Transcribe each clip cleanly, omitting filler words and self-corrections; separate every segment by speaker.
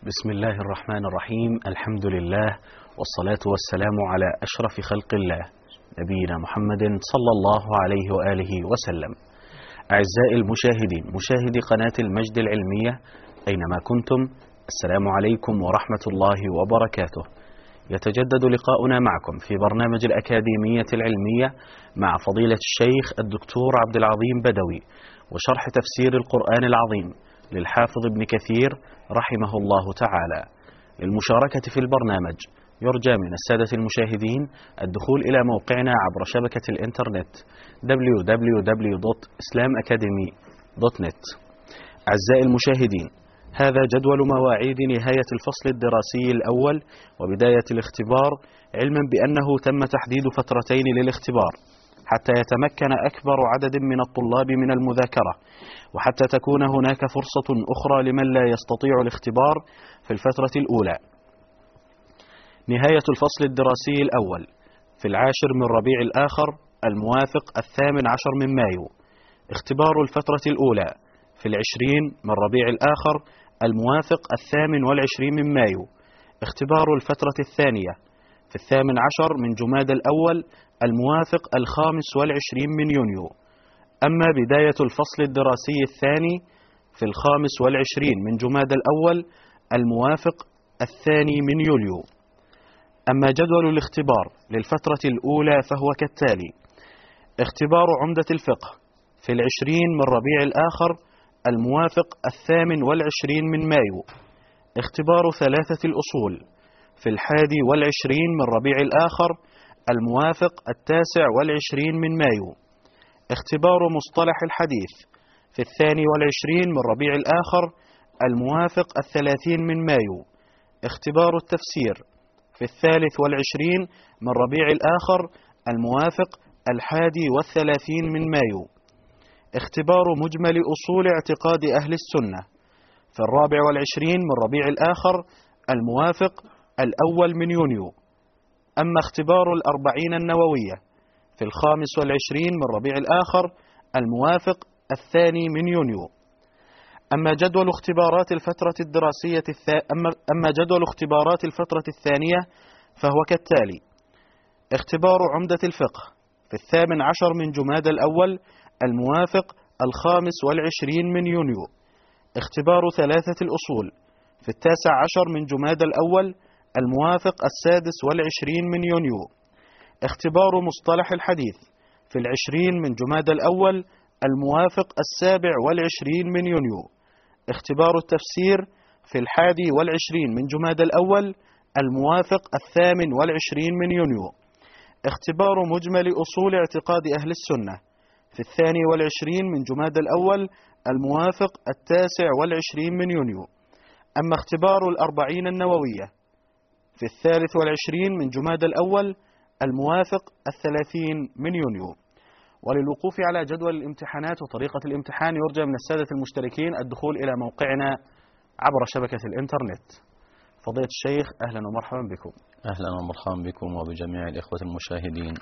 Speaker 1: بسم الله الرحمن الرحيم. الحمد لله والصلاة والسلام على أشرف خلق الله نبينا محمد صلى الله عليه وآله وسلم. أعزائي المشاهدين، مشاهدي قناة المجد العلمية أينما كنتم، السلام عليكم ورحمة الله وبركاته. يتجدد لقاؤنا معكم في برنامج الأكاديمية العلمية مع فضيلة الشيخ الدكتور عبد العظيم بدوي، وشرح تفسير القرآن العظيم للحافظ ابن كثير رحمه الله تعالى. للمشاركة في البرنامج يرجى من السادة المشاهدين الدخول إلى موقعنا عبر شبكة الإنترنت www.islamacademy.net. أعزائي المشاهدين، هذا جدول مواعيد نهاية الفصل الدراسي الأول وبداية الاختبار، علما بأنه تم تحديد فترتين للاختبار حتى يتمكن أكبر عدد من الطلاب من المذاكرة، وحتى تكون هناك فرصة أخرى لمن لا يستطيع الاختبار في الفترة الأولى. نهاية الفصل الدراسي الأول في 10 من ربيع الآخر الموافق 18 من مايو. اختبار الفترة الأولى في 20 من ربيع الآخر الموافق 28 من مايو. اختبار الفترة الثانية في 18 من جماد الأول الموافق 25 من يونيو. أما بداية الفصل الدراسي الثاني في 25 من جماد الأول الموافق 2 من يوليو. أما جدول الاختبار للفترة الأولى فهو كالتالي: اختبار عمدة الفقه في 20 من ربيع الآخر الموافق 28 من مايو. اختبار ثلاثة الأصول في 21 من ربيع الآخر الموافق 29 من مايو. اختبار مصطلح الحديث في 22 من ربيع الآخر الموافق 30 من مايو. اختبار التفسير في 23 من ربيع الآخر الموافق 31 من مايو. اختبار مجمل أصول اعتقاد أهل السنة في 24 من ربيع الآخر الموافق 1 من يونيو. أما اختبار 40 النووية في 25 من ربيع الآخر الموافق 2 من يونيو. أما جدول اختبارات الفترة الثانية فهو كالتالي: اختبار عمدة الفقه في 18 من جماد الأول الموافق 25 من يونيو. اختبار ثلاثة الأصول في 19 من جماد الأول الموافق 26 من يونيو. اختبار مصطلح الحديث في 20 من جماد الأول الموافق 27 من يونيو. اختبار التفسير في 21 من جماد الأول الموافق 28 من يونيو. اختبار مجمل أصول اعتقاد أهل السنة في 22 من جماد الأول الموافق 29 من يونيو. أما اختبار 40 النووية في 23 من جماد الأول الموافق 30 من يونيو. وللوقوف على جدول الامتحانات وطريقة الامتحان يرجى من السادة المشتركين الدخول إلى موقعنا عبر شبكة الإنترنت. فضيلة الشيخ، أهلا ومرحبا بكم.
Speaker 2: أهلا ومرحبا بكم وبجميع الإخوة المشاهدين.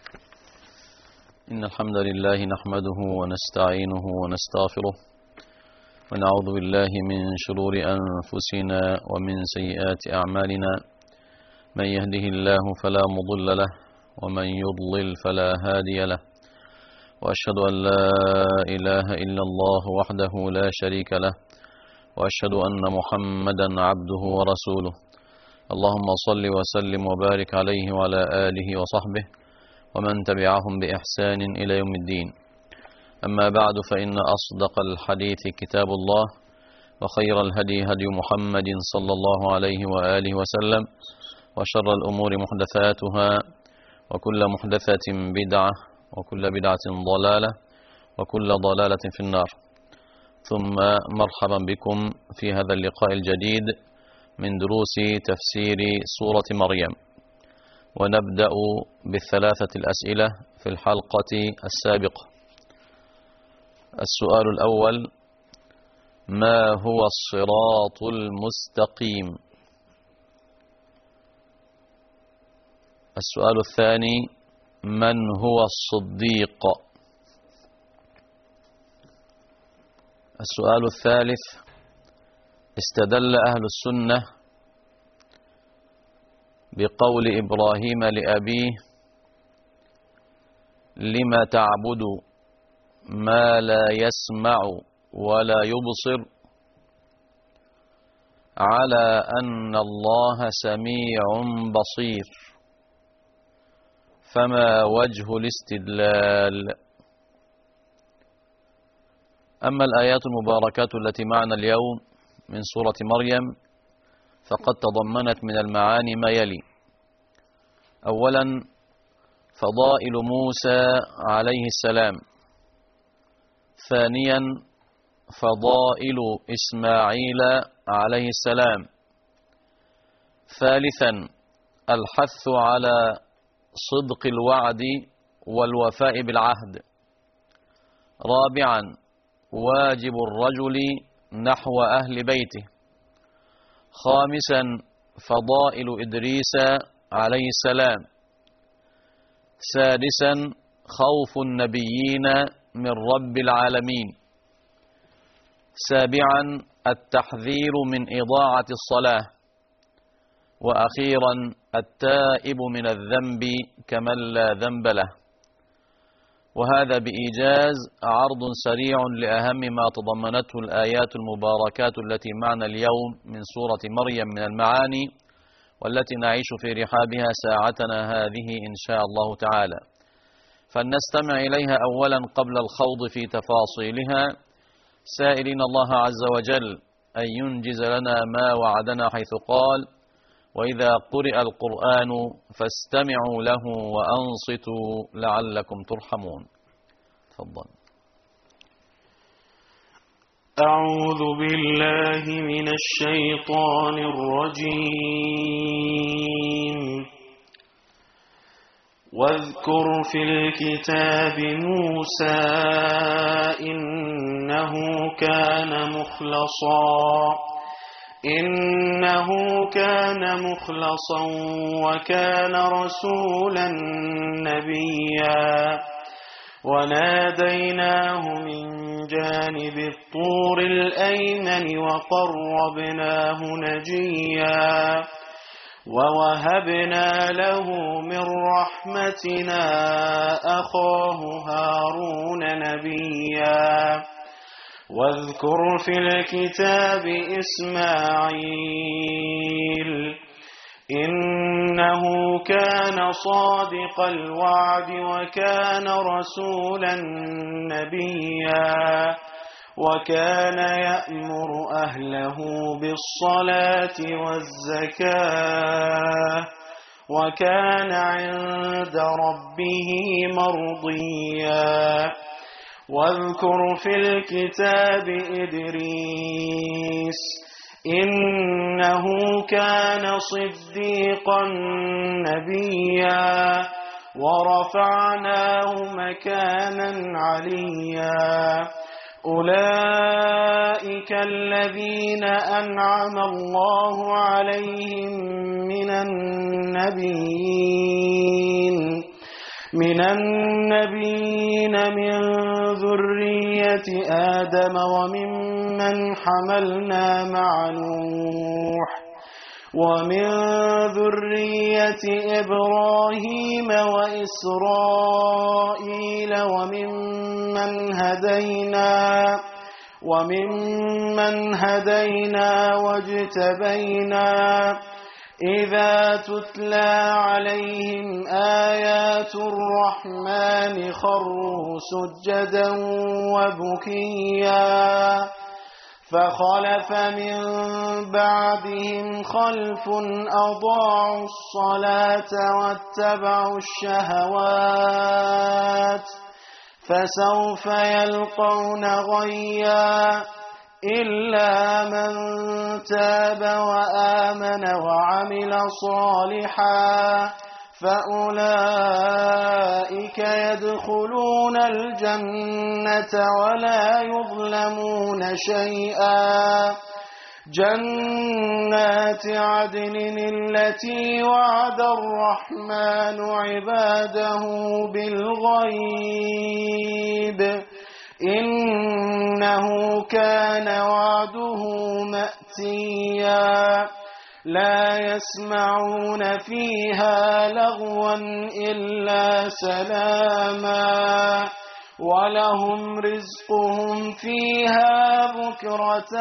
Speaker 2: إن الحمد لله نحمده ونستعينه ونستغفره ونعوذ بالله من شرور أنفسنا ومن سيئات أعمالنا. من يهده الله فلا مضل له ومن يضلل فلا هادي له، وأشهد أن لا إله إلا الله وحده لا شريك له، وأشهد أن محمدا عبده ورسوله. اللهم صل وسلم وبارك عليه وعلى آله وصحبه ومن تبعهم بإحسان إلى يوم الدين. أما بعد، فإن أصدق الحديث كتاب الله، وخير الهدي هدي محمد صلى الله عليه وآله وسلم، وشر الأمور محدثاتها، وكل محدثة بدعة، وكل بدعة ضلالة، وكل ضلالة في النار. ثم مرحبا بكم في هذا اللقاء الجديد من دروس تفسير سورة مريم. ونبدأ بالثلاثة الأسئلة في الحلقة السابقة. السؤال الأول: ما هو الصراط المستقيم؟ السؤال الثاني: من هو الصديق؟ السؤال الثالث: استدل أهل السنة بقول إبراهيم لأبيه: لم تعبد ما لا يسمع ولا يبصر، على أن الله سميع بصير، فما وجه الاستدلال؟ أما الآيات المباركات التي معنا اليوم من سورة مريم فقد تضمنت من المعاني ما يلي: أولا، فضائل موسى عليه السلام. ثانيا، فضائل إسماعيل عليه السلام. ثالثا، الحث على صدق الوعد والوفاء بالعهد. رابعا، واجب الرجل نحو أهل بيته. خامسا، فضائل إدريس عليه السلام. سادسا، خوف النبيين من رب العالمين. سابعا، التحذير من إضاعة الصلاة. وأخيرا، التائب من الذنب كمن لا ذنب له. وهذا بإيجاز عرض سريع لأهم ما تضمنته الآيات المباركات التي معنا اليوم من سورة مريم من المعاني، والتي نعيش في رحابها ساعتنا هذه إن شاء الله تعالى. فلنستمع إليها أولا قبل الخوض في تفاصيلها، سائلين الله عز وجل أن ينجز لنا ما وعدنا، حيث قال: وإذا قرئ القرآن فاستمعوا له وأنصتوا لعلكم ترحمون. تفضل.
Speaker 3: أعوذ بالله من الشيطان الرجيم. واذكر في الكتاب موسى إنه كان مخلصا وكان رسولا نبيا. وناديناه من جانب الطور الأيمن وقربناه نجيا. ووهبنا له من رحمتنا أخاه هارون نبيا. واذكر في الكتاب إسماعيل إنه كان صادق الوعد وكان رسولا نبيا. وكان يأمر أهله بالصلاة والزكاة وكان عند ربه مرضيا. واذكر في الكتاب إدريس إنه كان صديقا نبيا. ورفعناه مكانا عليا. أولئك الذين أنعم الله عليهم من النبيين من ذرية آدم وممن حملنا مع نوح ومن ذرية إبراهيم وإسرائيل وممن هدينا واجتبينا. إذا تتلى عليهم آيات الرحمن خروا سجدا وبكيا. فخلف من بعدهم خلف أضاعوا الصلاة واتبعوا الشهوات فسوف يلقون غيا. إلا من تاب وآمن وعمل صالحا فأولئك يدخلون الجنة ولا يظلمون شيئا. جنات عدن التي وعد الرحمن عباده بالغيب إنه كان وعده مأتيا. فتيا لا يسمعون فيها لغوا إلا سلاما ولهم رزقهم فيها بكرة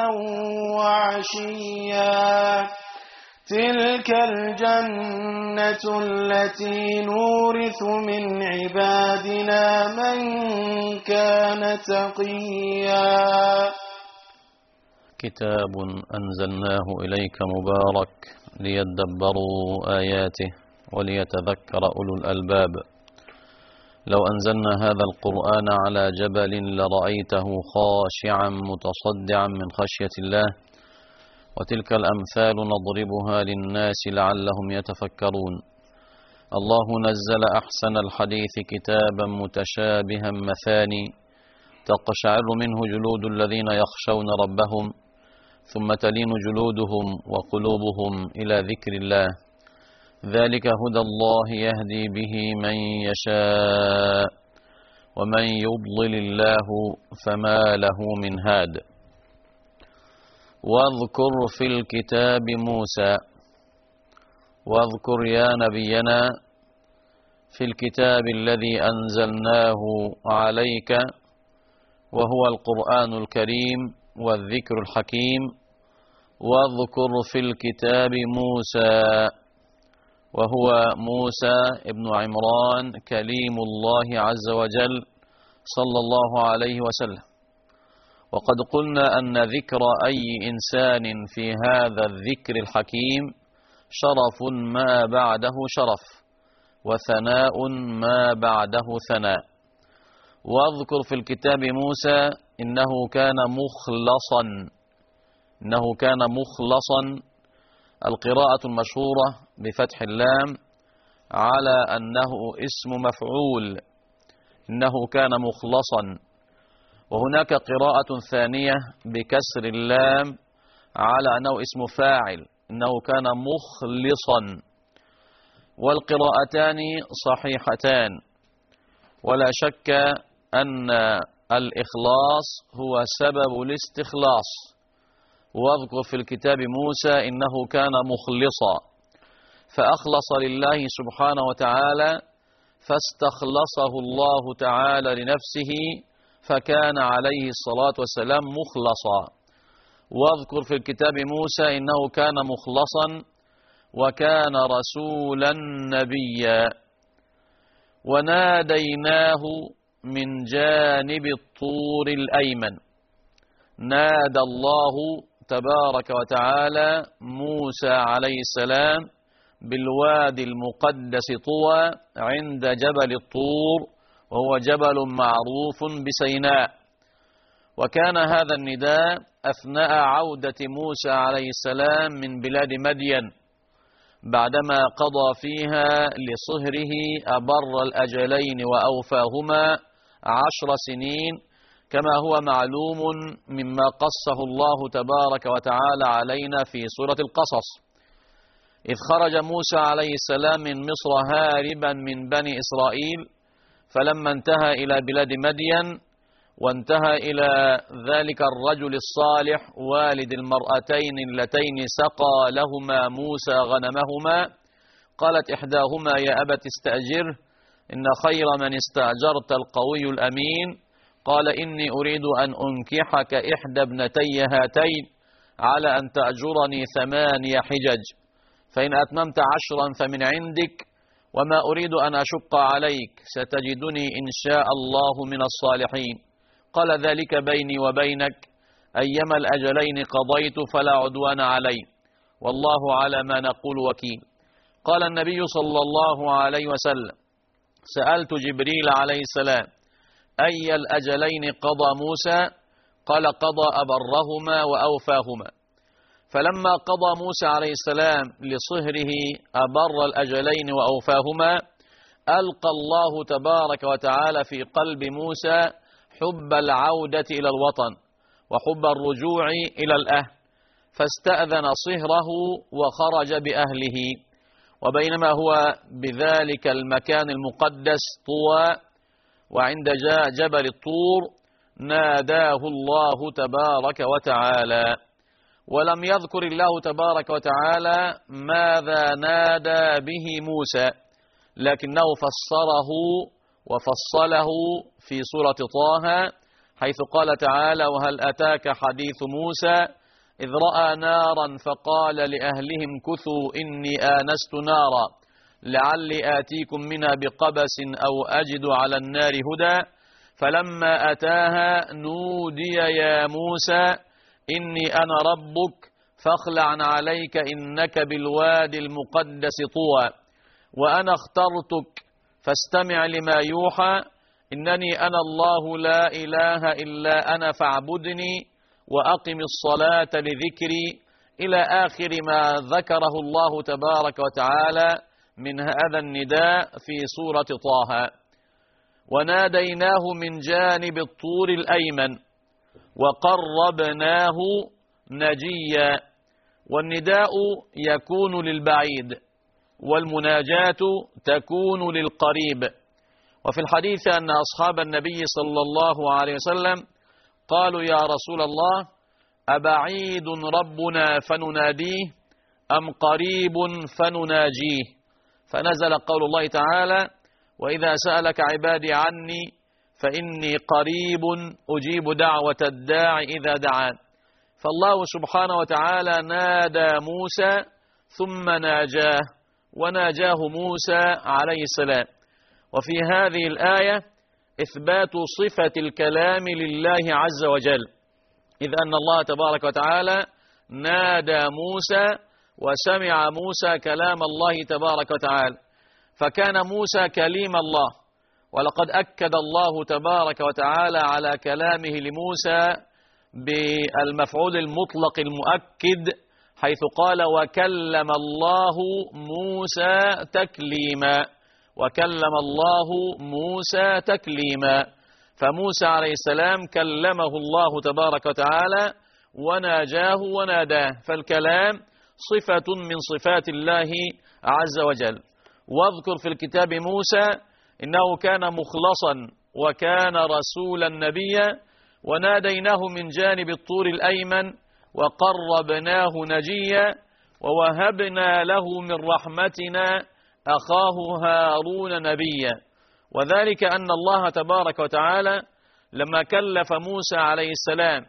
Speaker 3: وعشيا تلك الجنة التي نورث من عبادنا من كان تقيا.
Speaker 2: كتاب أنزلناه إليك مبارك ليدبروا آياته وليتذكر أولو الألباب. لو أنزلنا هذا القرآن على جبل لرأيته خاشعا متصدعا من خشية الله، وتلك الأمثال نضربها للناس لعلهم يتفكرون. الله نزل أحسن الحديث كتابا متشابها مثاني تقشعر منه جلود الذين يخشون ربهم ثم تلين جلودهم وقلوبهم إلى ذكر الله، ذلك هدى الله يهدي به من يشاء ومن يضلل الله فما له من هاد. واذكر في الكتاب موسى، واذكر يا نبينا في الكتاب الذي أنزلناه عليك وهو القرآن الكريم والذكر الحكيم. واذكر في الكتاب موسى وهو موسى ابن عمران كليم الله عز وجل صلى الله عليه وسلم. وقد قلنا أن ذكر أي إنسان في هذا الذكر الحكيم شرف ما بعده شرف وثناء ما بعده ثناء. واذكر في الكتاب موسى إنه كان مخلصا. القراءة المشهورة بفتح اللام على أنه اسم مفعول، إنه كان مخلصا. وهناك قراءة ثانية بكسر اللام على أنه اسم فاعل، إنه كان مخلصا. والقراءتان صحيحتان، ولا شك أن الإخلاص هو سبب الاستخلاص. واذكر في الكتاب موسى إنه كان مخلصا، فأخلص لله سبحانه وتعالى فاستخلصه الله تعالى لنفسه فكان عليه الصلاة والسلام مخلصا. واذكر في الكتاب موسى إنه كان مخلصا وكان رسولا نبيا. وناديناه من جانب الطور الأيمن، نادى الله تبارك وتعالى موسى عليه السلام بالوادي المقدس طوى عند جبل الطور، وهو جبل معروف بسيناء. وكان هذا النداء أثناء عودة موسى عليه السلام من بلاد مدين بعدما قضى فيها لصهره أبر الأجلين وأوفاهما 10 سنين، كما هو معلوم مما قصه الله تبارك وتعالى علينا في سورة القصص، إذ خرج موسى عليه السلام من مصر هاربا من بني إسرائيل، فلما انتهى إلى بلاد مدين وانتهى إلى ذلك الرجل الصالح والد المرأتين اللتين سقى لهما موسى غنمهما، قالت إحداهما يا أبت استأجره إن خير من استأجرت القوي الأمين. قال إني أريد أن أنكحك إحدى ابنتي هاتين على أن تأجرني 8 حجج، فإن أتممت 10 فمن عندك، وما أريد أن أشق عليك، ستجدني إن شاء الله من الصالحين. قال ذلك بيني وبينك، أيما الأجلين قضيت فلا عدوان علي، والله على ما نقول وكيل. قال النبي صلى الله عليه وسلم سألت جبريل عليه السلام أي الأجلين قضى موسى؟ قال قضى أبرهما وأوفاهما. فلما قضى موسى عليه السلام لصهره أبر الأجلين وأوفاهما، ألقى الله تبارك وتعالى في قلب موسى حب العودة إلى الوطن وحب الرجوع إلى الأهل، فاستأذن صهره وخرج بأهله. وبينما هو بذلك المكان المقدس طوى وعند جبل الطور ناداه الله تبارك وتعالى. ولم يذكر الله تبارك وتعالى ماذا نادى به موسى، لكنه فسره وفصله في سورة طه، حيث قال تعالى: وهل أتاك حديث موسى إذ رأى نارا فقال لأهلهم كثوا إني آنست نارا لعلي آتيكم منها بقبس أو أجد على النار هدى فلما أتاها نودي يا موسى إني أنا ربك فاخلع عليك إنك بالوادي المقدس طوى وأنا اخترتك فاستمع لما يوحى إنني أنا الله لا إله إلا أنا فاعبدني وأقم الصلاة لذكري إلى آخر ما ذكره الله تبارك وتعالى من هذا النداء في سورة طه. وناديناه من جانب الطور الأيمن وقربناه نجيا. والنداء يكون للبعيد والمناجاة تكون للقريب. وفي الحديث أن أصحاب النبي صلى الله عليه وسلم قالوا: يا رسول الله، أبعيد ربنا فنناديه أم قريب فنناجيه؟ فنزل قول الله تعالى: وإذا سألك عبادي عني فإني قريب أجيب دعوة الداع إذا دعان. فالله سبحانه وتعالى نادى موسى ثم ناجاه، وناجاه موسى عليه السلام. وفي هذه الآية إثبات صفة الكلام لله عز وجل، إذ أن الله تبارك وتعالى نادى موسى وسمع موسى كلام الله تبارك وتعالى، فكان موسى كليم الله. ولقد أكد الله تبارك وتعالى على كلامه لموسى بالمفعول المطلق المؤكد، حيث قال: وكلم الله موسى تكليما. وكلم الله موسى تكليما. فموسى عليه السلام كلمه الله تبارك وتعالى وناجاه وناداه، فالكلام صفة من صفات الله عز وجل. واذكر في الكتاب موسى إنه كان مخلصا وكان رسولا نبيا، وناديناه من جانب الطور الأيمن وقربناه نجيا ووهبنا له من رحمتنا أخاه هارون نبيا. وذلك أن الله تبارك وتعالى لما كلف موسى عليه السلام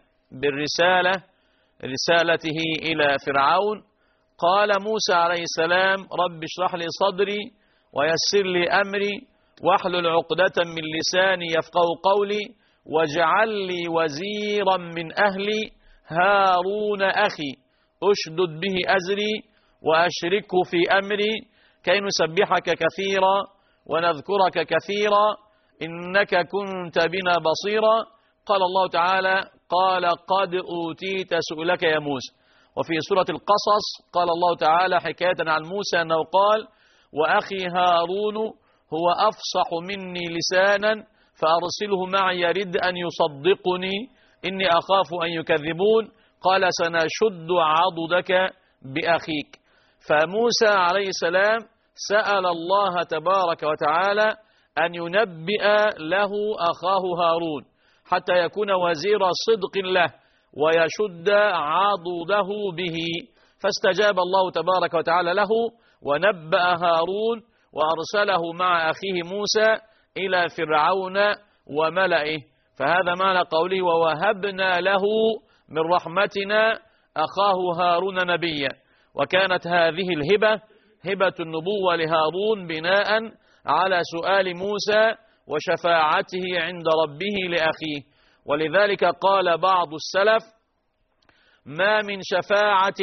Speaker 2: رسالته إلى فرعون، قال موسى عليه السلام: رب اشرح لي صدري ويسر لي أمري واحلل عقدة من لساني يفقه قولي واجعل لي وزيرا من أهلي هارون أخي أشدد به أزري وأشركه في أمري كي نسبحك كثيرا ونذكرك كثيرا إنك كنت بنا بصيرا. قال الله تعالى: قال قد أوتيت سؤلك يا موسى. وفي سورة القصص قال الله تعالى حكاية عن موسى أنه قال: وأخي هارون هو أفصح مني لسانا فأرسله معي يرد أن يصدقني إني أخاف أن يكذبون. قال: سنشد عضدك بأخيك. فموسى عليه السلام سأل الله تبارك وتعالى أن ينبئ له أخاه هارون حتى يكون وزير صدق له ويشد عضده به، فاستجاب الله تبارك وتعالى له ونبأ هارون وأرسله مع أخيه موسى إلى فرعون وملئه. فهذا معنى قوله: ووهبنا له من رحمتنا أخاه هارون نبيا. وكانت هذه الهبة هبة النبوة لهارون بناء على سؤال موسى وشفاعته عند ربه لأخيه. ولذلك قال بعض السلف: ما من شفاعة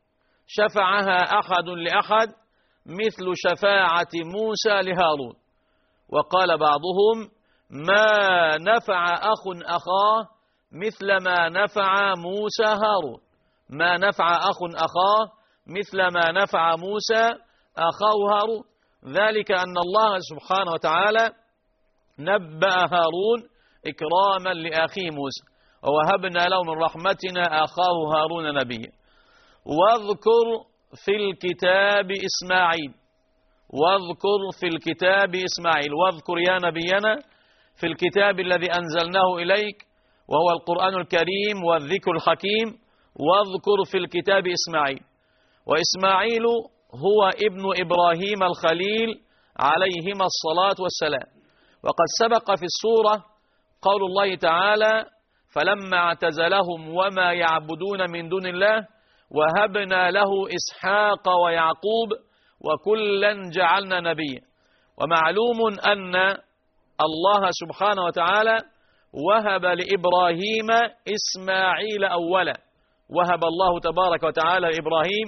Speaker 2: شفعها أحد لأحد مثل شفاعة موسى لهارون. وقال بعضهم: ما نفع أخ أخاه مثل ما نفع موسى هارون. ما نفع أخ أخاه مثل ما نفع موسى أخاه هارون. ذلك أن الله سبحانه وتعالى نبأ هارون إكراما لأخيه موسى، ووهبنا له من رحمتنا أخاه هارون نبيا. واذكر في الكتاب إسماعيل. واذكر في الكتاب إسماعيل. واذكر يا نبينا في الكتاب الذي أنزلناه إليك وهو القرآن الكريم والذكر الحكيم. واذكر في الكتاب إسماعيل. وإسماعيل هو ابن إبراهيم الخليل عليهما الصلاة والسلام. وقد سبق في السورة قول الله تعالى: فلما اعتزلهم وما يعبدون من دون الله وهبنا له إسحاق ويعقوب وكلا جعلنا نبيا. ومعلوم أن الله سبحانه وتعالى وهب لإبراهيم إسماعيل أولا، وهب الله تبارك وتعالى لإبراهيم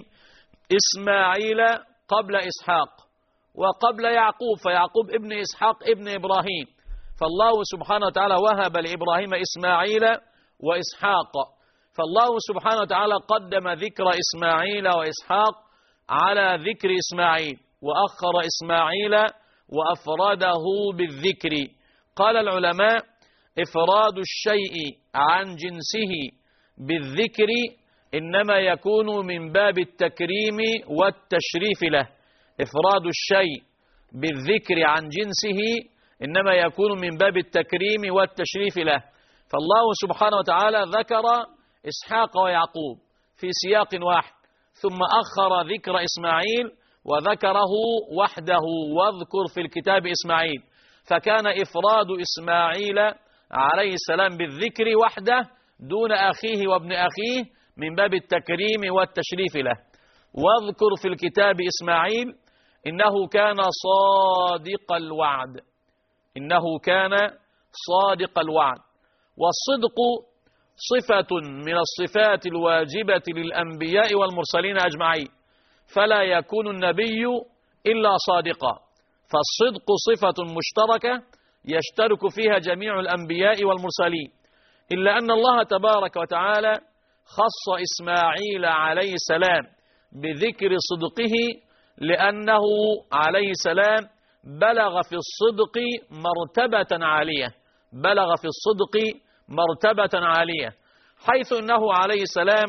Speaker 2: إسماعيل قبل إسحاق وقبل يعقوب، فيعقوب ابن إسحاق ابن إبراهيم، فالله سبحانه وتعالى وهب لإبراهيم إسماعيل وإسحاق، فالله سبحانه وتعالى قدم ذكر إسماعيل وإسحاق على ذكر إسماعيل، وأخر إسماعيل وأفرده بالذكر. قال العلماء: إفراد الشيء عن جنسه بالذكر إنما يكون من باب التكريم والتشريف له. إفراد الشيء بالذكر عن جنسه إنما يكون من باب التكريم والتشريف له. فالله سبحانه وتعالى ذكر إسحاق ويعقوب في سياق واحد، ثم أخر ذكر إسماعيل وذكره وحده: واذكر في الكتاب إسماعيل. فكان إفراد إسماعيل عليه السلام بالذكر وحده دون أخيه وابن أخيه من باب التكريم والتشريف له. واذكر في الكتاب إسماعيل إنه كان صادق الوعد، إنه كان صادق الوعد. والصدق صفة من الصفات الواجبة للأنبياء والمرسلين أجمعين، فلا يكون النبي إلا صادقا، فالصدق صفة مشتركة يشترك فيها جميع الأنبياء والمرسلين، إلا أن الله تبارك وتعالى خص إسماعيل عليه السلام بذكر صدقه لأنه عليه السلام بلغ في الصدق مرتبة عالية، بلغ في الصدق مرتبة عالية، حيث أنه عليه السلام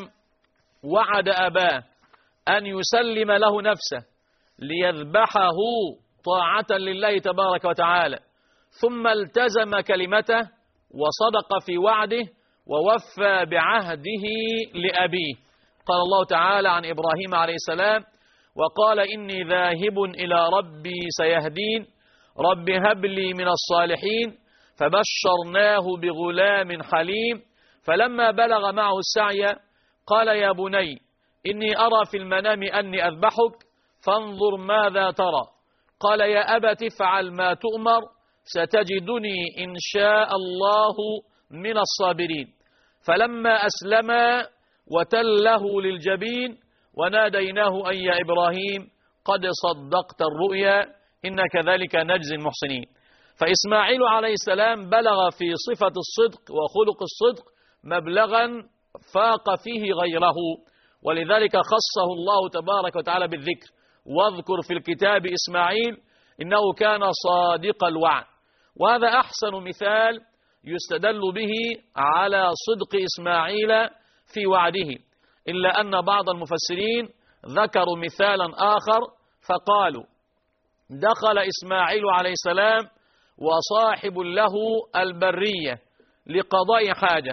Speaker 2: وعد أباه أن يسلم له نفسه ليذبحه طاعة لله تبارك وتعالى، ثم التزم كلمته وصدق في وعده ووفى بعهده لأبيه. قال الله تعالى عن إبراهيم عليه السلام: وقال إني ذاهب إلى ربي سيهدين رب هب لي من الصالحين فبشرناه بغلام حليم فلما بلغ معه السعي قال يا بني إني أرى في المنام أني أذبحك فانظر ماذا ترى. قال يا أبت افعل ما تؤمر ستجدني إن شاء الله من الصابرين. فلما أسلما وتله للجبين وناديناه أن يا إبراهيم قد صدقت الرؤيا إن كذلك نجزي المحسنين. فإسماعيل عليه السلام بلغ في صفة الصدق وخلق الصدق مبلغا فاق فيه غيره، ولذلك خصه الله تبارك وتعالى بالذكر: واذكر في الكتاب إسماعيل إنه كان صادق الوعد. وهذا أحسن مثال يستدل به على صدق إسماعيل في وعده، إلا أن بعض المفسرين ذكروا مثالا آخر فقالوا: دخل إسماعيل عليه السلام وصاحب له البرية لقضاء حاجة،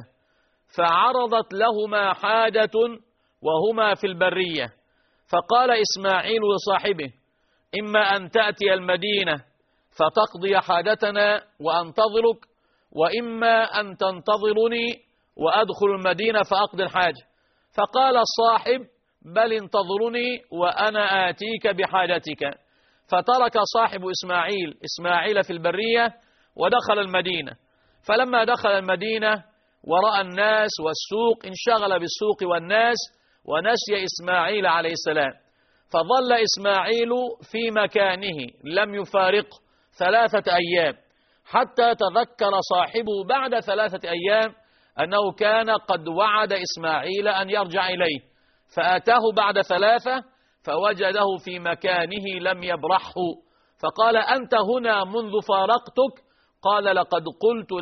Speaker 2: فعرضت لهما حاجة وهما في البرية، فقال إسماعيل لصاحبه: إما أن تأتي المدينة فتقضي حاجتنا وأنتظرك، وإما أن تنتظرني وأدخل المدينة فأقضي الحاجة. فقال الصاحب: بل انتظرني وأنا آتيك بحاجتك. فترك صاحب إسماعيل في البرية ودخل المدينة. فلما دخل المدينة ورأى الناس والسوق انشغل بالسوق والناس ونسي إسماعيل عليه السلام، فظل إسماعيل في مكانه لم يفارقه 3 أيام، حتى تذكر صاحبه بعد 3 أيام أنه كان قد وعد إسماعيل أن يرجع إليه، فأتاه بعد 3 فوجده في مكانه لم يبرحه، فقال: أنت هنا منذ فارقتك؟ قال: لقد قلت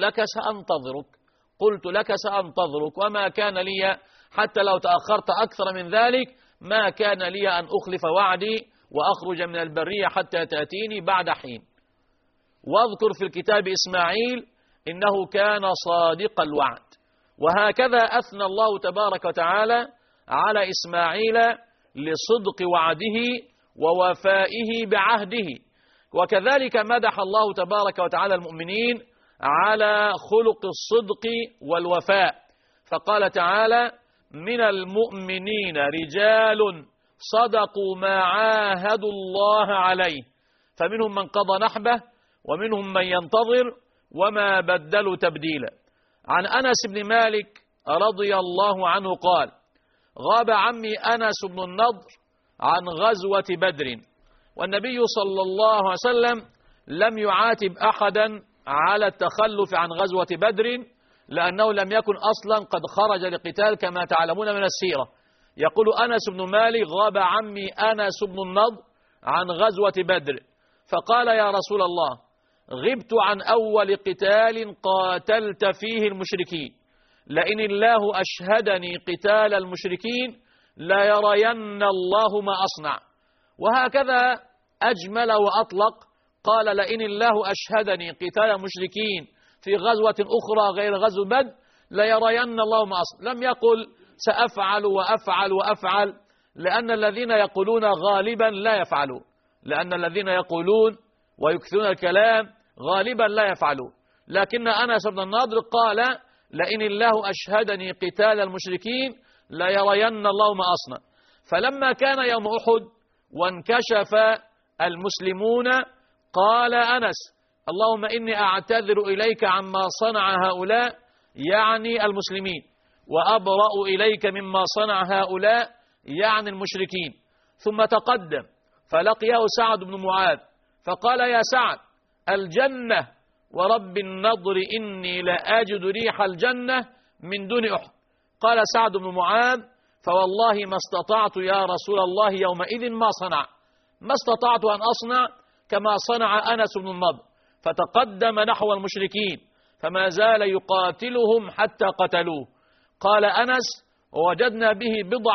Speaker 2: لك سأنتظرك وما كان لي حتى لو تأخرت أكثر من ذلك ما كان لي أن أخلف وعدي وأخرج من البرية حتى تأتيني بعد حين. واذكر في الكتاب إسماعيل إنه كان صادق الوعد. وهكذا أثنى الله تبارك وتعالى على إسماعيل لصدق وعده ووفائه بعهده. وكذلك مدح الله تبارك وتعالى المؤمنين على خلق الصدق والوفاء، فقال تعالى: من المؤمنين رجال صدقوا ما عاهدوا الله عليه فمنهم من قضى نحبه ومنهم من ينتظر وما بدلوا تبديلا. عن أنس بن مالك رضي الله عنه قال: غاب عمي أنس بن النضر عن غزوة بدر، والنبي صلى الله عليه وسلم لم يعاتب أحدا على التخلف عن غزوة بدر، لأنه لم يكن أصلا قد خرج لقتال كما تعلمون من السيرة. يقول أنس بن مالك: غاب عمي أنس بن النضر عن غزوة بدر، فقال: يا رسول الله، غبت عن أول قتال قاتلت فيه المشركين، لئن الله أشهدني قتال المشركين ليرين الله ما أصنع. وهكذا أجمل وأطلق، قال: لئن الله أشهدني قتال المشركين في غزوة أخرى غير غزو بدر ليرين الله ما أصنع. لم يقل سأفعل وأفعل وأفعل، لأن الذين يقولون غالبا لا يفعلون، لأن الذين يقولون ويكثرون الكلام غالبا لا يفعلون. لكن أنس بن النضر قال: لئن الله أشهدني قتال المشركين ليرين الله ما أصنع. فلما كان يوم أحد وانكشف المسلمون قال أنس: اللهم إني أعتذر إليك عما صنع هؤلاء، يعني المسلمين، وأبرأ إليك مما صنع هؤلاء، يعني المشركين. ثم تقدم فلقيه سعد بن معاذ فقال: يا سعد، الجنة ورب النضر إني لأجد ريح الجنة من دون أحد. قال سعد بن معاذ: فوالله ما استطعت يا رسول الله يومئذ ما صنع، ما استطعت أن أصنع كما صنع أنس بن النضر. فتقدم نحو المشركين فما زال يقاتلهم حتى قتلوه. قال أنس: ووجدنا به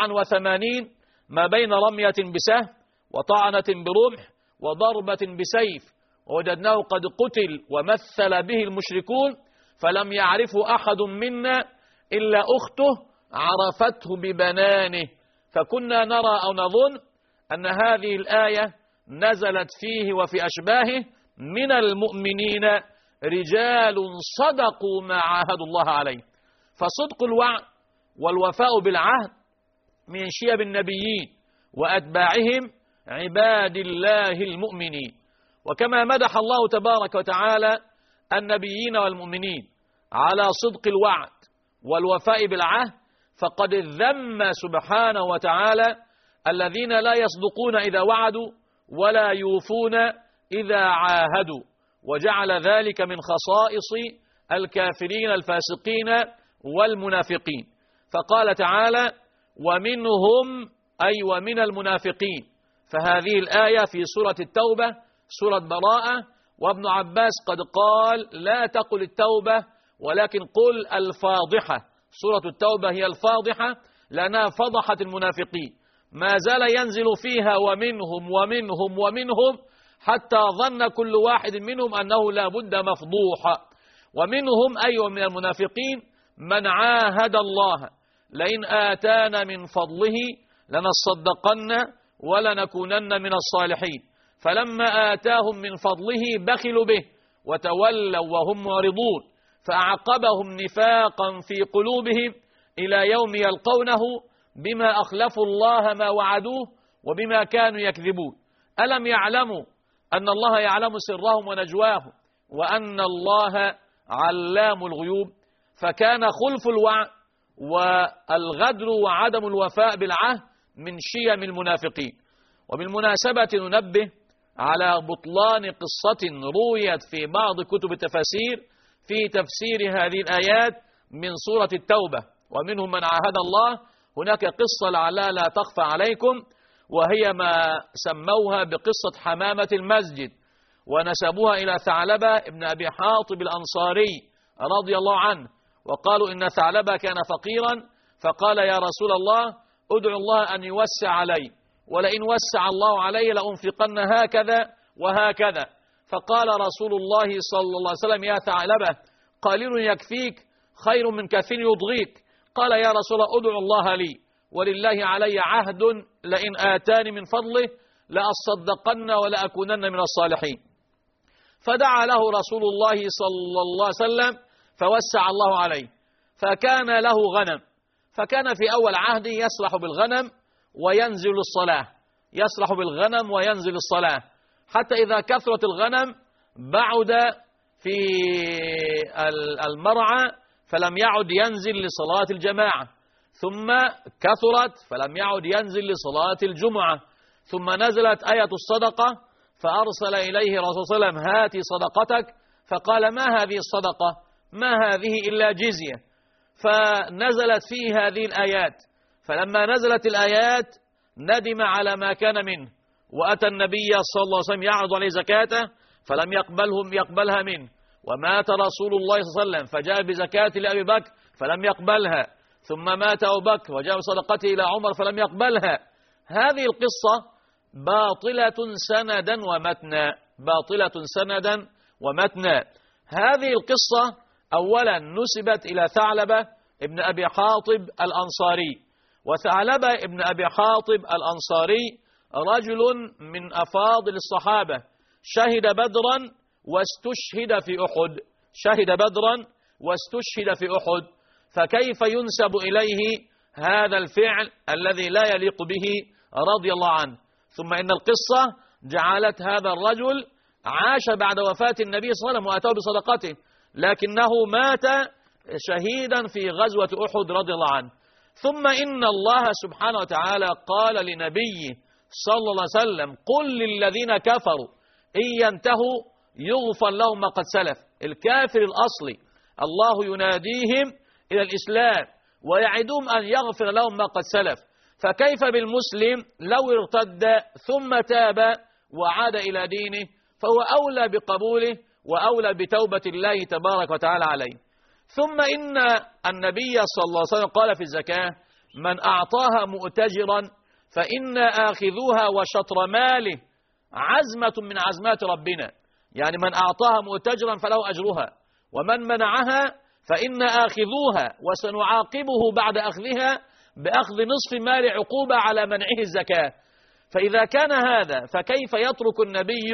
Speaker 2: 87 ما بين رمية بسهم وطعنة برمح وضربة بسيف، ووجدناه قد قتل ومثل به المشركون، فلم يعرفه أحد منا إلا أخته عرفته ببنانه. فكنا نرى أو نظن أن هذه الآية نزلت فيه وفي أشباهه: من المؤمنين رجال صدقوا ما عاهدوا الله عليه. فصدق الوعد والوفاء بالعهد من شيب النبيين وأتباعهم عباد الله المؤمنين. وكما مدح الله تبارك وتعالى النبيين والمؤمنين على صدق الوعد والوفاء بالعهد، فقد ذم سبحانه وتعالى الذين لا يصدقون إذا وعدوا ولا يوفون إذا عاهدوا، وجعل ذلك من خصائص الكافرين الفاسقين والمنافقين. فقال تعالى: ومنهم أي ومن المنافقين. فهذه الآية في سورة التوبة سورة براءة، وابن عباس قد قال: لا تقل التوبة ولكن قل الفاضحة. سورة التوبة هي الفاضحة لأنها فضحت المنافقين، ما زال ينزل فيها ومنهم ومنهم ومنهم حتى ظن كل واحد منهم أنه لا بد مفضوحا. ومنهم أي من المنافقين من عاهد الله لئن آتانا من فضله لنصدقن ولنكونن من الصالحين، فلما آتاهم من فضله بخلوا به وتولوا وهم معرضون، فأعقبهم نفاقا في قلوبهم إلى يوم يلقونه بما أخلفوا الله ما وعدوه وبما كانوا يكذبون. ألم يعلموا أن الله يعلم سرهم ونجواهم وأن الله علام الغيوب؟ فكان خلف الوعد والغدر وعدم الوفاء بالعهد من شيم المنافقين. وبالمناسبة ننبه على بطلان قصة رويت في بعض كتب التفاسير في تفسير هذه الآيات من سورة التوبة: ومنهم من عاهد الله. هناك قصة لعلها لا تخفى عليكم، وهي ما سموها بقصة حمامة المسجد، ونسبوها إلى ثعلبة ابن أبي حاطب الأنصاري رضي الله عنه، وقالوا إن ثعلبة كان فقيرا، فقال: يا رسول الله، ادعو الله أن يوسع علي، ولئن وسع الله علي لأنفقن هكذا وهكذا. فقال رسول الله صلى الله عليه وسلم: يا ثعلبة، قليل يكفيك خير من كثير يضغيك. قال: يا رسول الله، ادعو الله لي، ولله علي عهد لئن آتاني من فضله لأصدقن ولأكونن من الصالحين. فدعا له رسول الله صلى الله عليه وسلم فوسع الله عليه، فكان له غنم، فكان في أول عهده يسرح بالغنم وينزل الصلاة، يسرح بالغنم وينزل الصلاة، حتى إذا كثرت الغنم بعد في المرعى فلم يعد ينزل لصلاة الجماعة، ثم كثرت فلم يعد ينزل لصلاة الجمعة، ثم نزلت آية الصدقة فأرسل إليه رسول صلى الله عليه وسلم هاتي صدقتك، فقال ما هذه الصدقة؟ ما هذه إلا جزية. فنزلت فيه هذه الآيات، فلما نزلت الآيات ندم على ما كان منه، وأتى النبي صلى الله عليه وسلم يعرض عليه زكاته فلم يقبلها منه، ومات رسول الله صلى الله عليه وسلم فجاء بزكاة لأبي بكر فلم يقبلها، ثم مات أبو بكر وجاء بصدقته إلى عمر فلم يقبلها. هذه القصة باطلة سندا ومتنا، باطلة سندا ومتنا. هذه القصة أولا نسبت إلى ثعلبة ابن أبي حاطب الأنصاري، وثعلبة ابن أبي حاطب الأنصاري رجل من أفاضل الصحابة، شهد بدرا واستشهد في أحد، شهد بدرا واستشهد في أحد، فكيف ينسب إليه هذا الفعل الذي لا يليق به رضي الله عنه؟ ثم إن القصة جعلت هذا الرجل عاش بعد وفاة النبي صلى الله عليه وسلم وأتاه بصدقته، لكنه مات شهيدا في غزوة أحد رضي الله عنه. ثم إن الله سبحانه وتعالى قال لنبيه صلى الله عليه وسلم قل للذين كفروا إن ينتهوا يغفر لهم ما قد سلف. الكافر الأصلي الله يناديهم إلى الإسلام ويعدهم أن يغفر لهم ما قد سلف، فكيف بالمسلم لو ارتد ثم تاب وعاد إلى دينه؟ فهو أولى بقبوله وأولى بتوبة الله تبارك وتعالى عليه. ثم إن النبي صلى الله عليه وسلم قال في الزكاة من أعطاها مؤتجرا فإن آخذوها وشطر ماله عزمة من عزمات ربنا، يعني من أعطاها مؤتجرا فله أجرها، ومن منعها فإن آخذوها وسنعاقبه بعد أخذها بأخذ نصف مال عقوبة على منعه الزكاة. فإذا كان هذا فكيف يترك النبي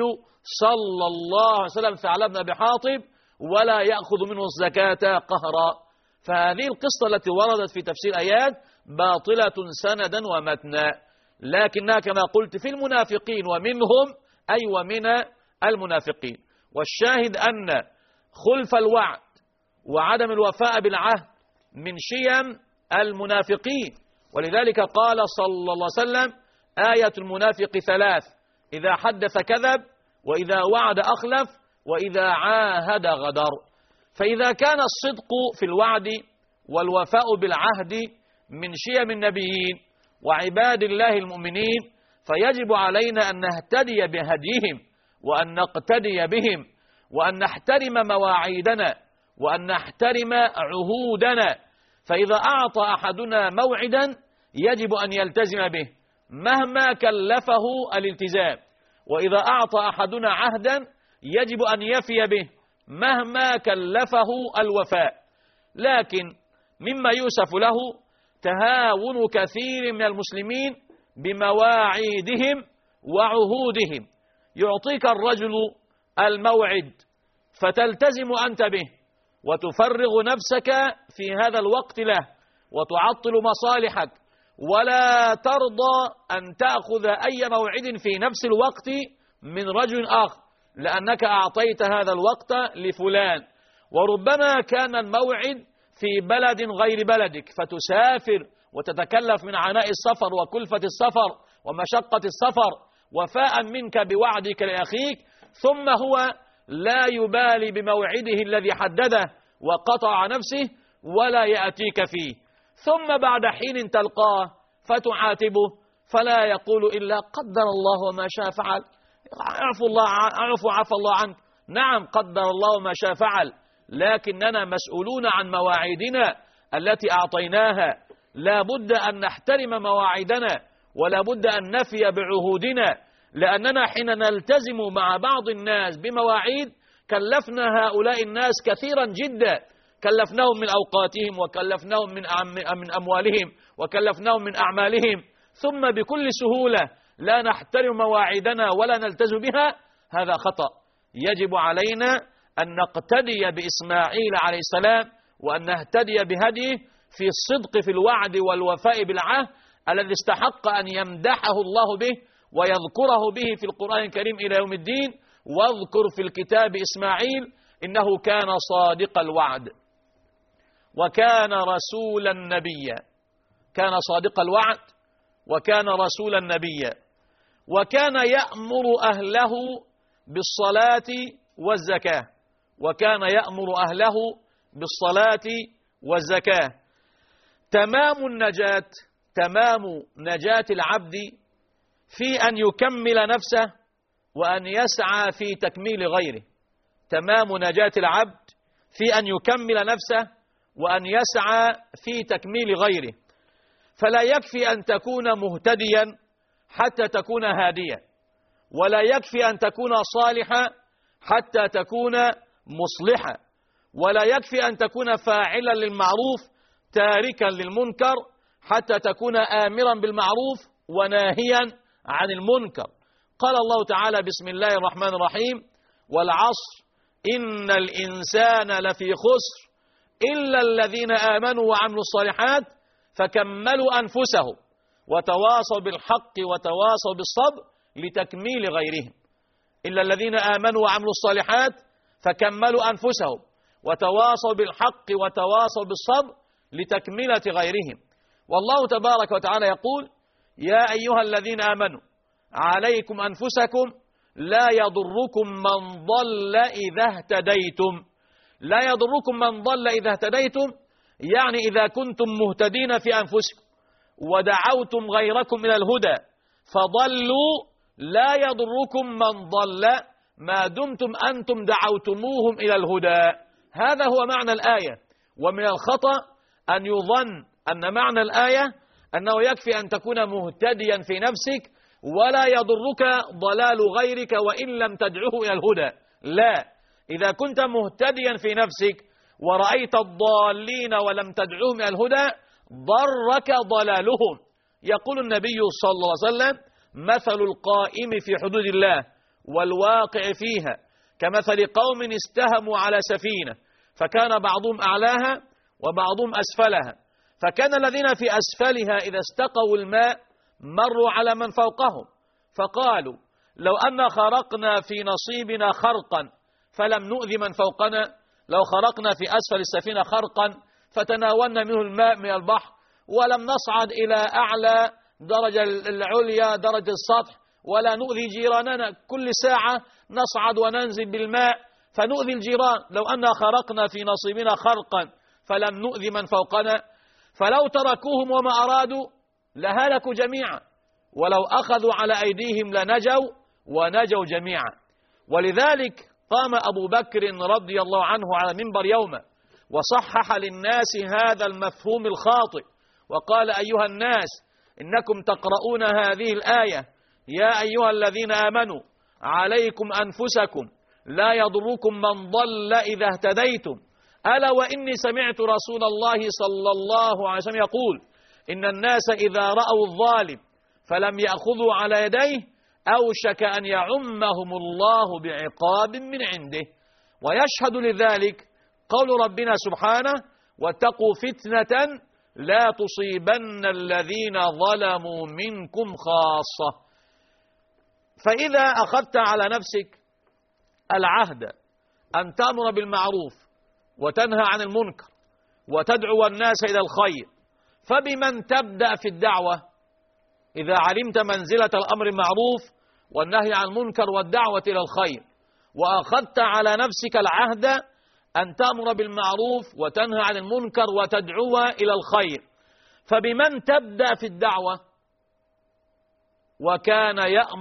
Speaker 2: صلى الله عليه وسلم ثعلبة بن أبي حاطب ولا يأخذ منه الزكاة قهرا؟ فهذه القصة التي وردت في تفسير آيات باطلة سندا ومتنا، لكنها كما قلت في المنافقين ومنهم أي ومن المنافقين. والشاهد أن خلف الوعد وعدم الوفاء بالعهد من شيم المنافقين، ولذلك قال صلى الله عليه وسلم آية المنافق ثلاث: إذا حدث كذب، وإذا وعد أخلف، وإذا عاهد غدر. فإذا كان الصدق في الوعد والوفاء بالعهد من شيم النبيين وعباد الله المؤمنين، فيجب علينا أن نهتدي بهديهم وأن نقتدي بهم وأن نحترم مواعيدنا وأن نحترم عهودنا. فإذا أعطى أحدنا موعدا يجب أن يلتزم به مهما كلفه الالتزام، وإذا أعطى أحدنا عهدا يجب أن يفي به مهما كلفه الوفاء. لكن مما يوصف له تهاون كثير من المسلمين بمواعيدهم وعهودهم. يعطيك الرجل الموعد فتلتزم أنت به وتفرغ نفسك في هذا الوقت له وتعطل مصالحك، ولا ترضى أن تأخذ أي موعد في نفس الوقت من رجل آخر لأنك أعطيت هذا الوقت لفلان، وربما كان الموعد في بلد غير بلدك فتسافر وتتكلف من عناء السفر وكلفة السفر ومشقة السفر وفاء منك بوعدك لأخيك، ثم هو لا يبالي بموعده الذي حدده وقطع نفسه ولا يأتيك فيه، ثم بعد حين تلقاه فتعاتبه فلا يقول إلا قدر الله وما شاء فعل. عفى الله عنك. نعم قدر الله وما شاء فعل، لكننا مسؤولون عن مواعيدنا التي أعطيناها، لا بد أن نحترم مواعيدنا ولا بد أن نفي بعهودنا، لأننا حين نلتزم مع بعض الناس بمواعيد كلفنا هؤلاء الناس كثيرا جدا، كلفناهم من أوقاتهم، وكلفناهم من أموالهم، وكلفناهم من أعمالهم، ثم بكل سهولة لا نحترم مواعيدنا ولا نلتزم بها، هذا خطأ. يجب علينا أن نقتدي بإسماعيل عليه السلام، وأن نهتدي بهديه في الصدق في الوعد والوفاء بالعهد الذي استحق أن يمدحه الله به ويذكره به في القرآن الكريم إلى يوم الدين. واذكر في الكتاب إسماعيل إنه كان صادق الوعد وكان رسولا نبيا. كان صادق الوعد وكان رسولا نبيا، وكان يأمر أهله بالصلاة والزكاة، وكان يأمر أهله بالصلاة والزكاة. تمام نجاة العبد في أن يكمل نفسه وأن يسعى في تكميل غيره. تمام نجاة العبد في أن يكمل نفسه وأن يسعى في تكميل غيره. فلا يكفي أن تكون مهتديا حتى تكون هاديا، ولا يكفي أن تكون صالحا حتى تكون مصلحا، ولا يكفي أن تكون فاعلا للمعروف تاركا للمنكر حتى تكون آمرا بالمعروف وناهيا عن المنكر. قال الله تعالى: بسم الله الرحمن الرحيم: والعصر إن الإنسان لفي خسر إلا الذين آمنوا وعملوا الصالحات فكملوا أنفسهم وتواصوا بالحق وتواصوا بالصبر لتكميل غيرهم. إلا الذين آمنوا وعملوا الصالحات فكملوا أنفسهم وتواصوا بالحق وتواصوا بالصبر لتكملة غيرهم. والله تبارك وتعالى يقول: يا أيها الذين آمنوا عليكم أنفسكم لا يضركم من ضل إذا اهتديتم. لا يضركم من ضل إذا اهتديتم، يعني إذا كنتم مهتدين في أنفسكم ودعوتم غيركم إلى الهدى فضلوا، لا يضركم من ضل ما دمتم أنتم دعوتموهم إلى الهدى. هذا هو معنى الآية. ومن الخطأ أن يظن أن معنى الآية أنه يكفي أن تكون مهتديا في نفسك ولا يضرك ضلال غيرك وإن لم تدعوه إلى الهدى. لا، إذا كنت مهتديا في نفسك ورأيت الضالين ولم تدعوهم إلى الهدى ضرك ضلالهم. يقول النبي صلى الله عليه وسلم: مثل القائم في حدود الله والواقع فيها كمثل قوم استهموا على سفينة فكان بعضهم أعلاها وبعضهم أسفلها، فكان الذين في أسفلها إذا استقوا الماء مروا على من فوقهم فقالوا: لو أن خرقنا في نصيبنا خرقا فلم نؤذي من فوقنا، لو خرقنا في أسفل السفينة خرقا فتناولنا منه الماء من البحر ولم نصعد إلى أعلى درجة العليا درجة السطح ولا نؤذي جيراننا، كل ساعة نصعد وننزل بالماء فنؤذي الجيران. لو أن خرقنا في نصيبنا خرقا فلم نؤذي من فوقنا، فلو تركوهم وما أرادوا لهلكوا جميعا، ولو أخذوا على أيديهم لنجوا ونجوا جميعا. ولذلك قام أبو بكر رضي الله عنه على منبر يوما وصحح للناس هذا المفهوم الخاطئ وقال: أيها الناس، إنكم تقرؤون هذه الآية: يا أيها الذين آمنوا عليكم أنفسكم لا يضركم من ضل إذا اهتديتم، ألا وإني سمعت رسول الله صلى الله عليه وسلم يقول: إن الناس إذا رأوا الظالم فلم يأخذوا على يديه أوشك أن يعمهم الله بعقاب من عنده. ويشهد لذلك قول ربنا سبحانه: واتقوا فتنة لا تصيبن الذين ظلموا منكم خاصة. فإذا أخذت على نفسك العهد أن تأمر بالمعروف وتنهى عن المنكر وتدعو الناس إلى الخير، فبمن تبدأ في الدعوة؟ إذا علمت منزلة الأمر المعروف والنهي عن المنكر والدعوة إلى الخير، وأخذت على نفسك العهد أن تأمر بالمعروف وتنهى عن المنكر وتدعو إلى الخير، فبمن تبدأ في الدعوة؟ وكان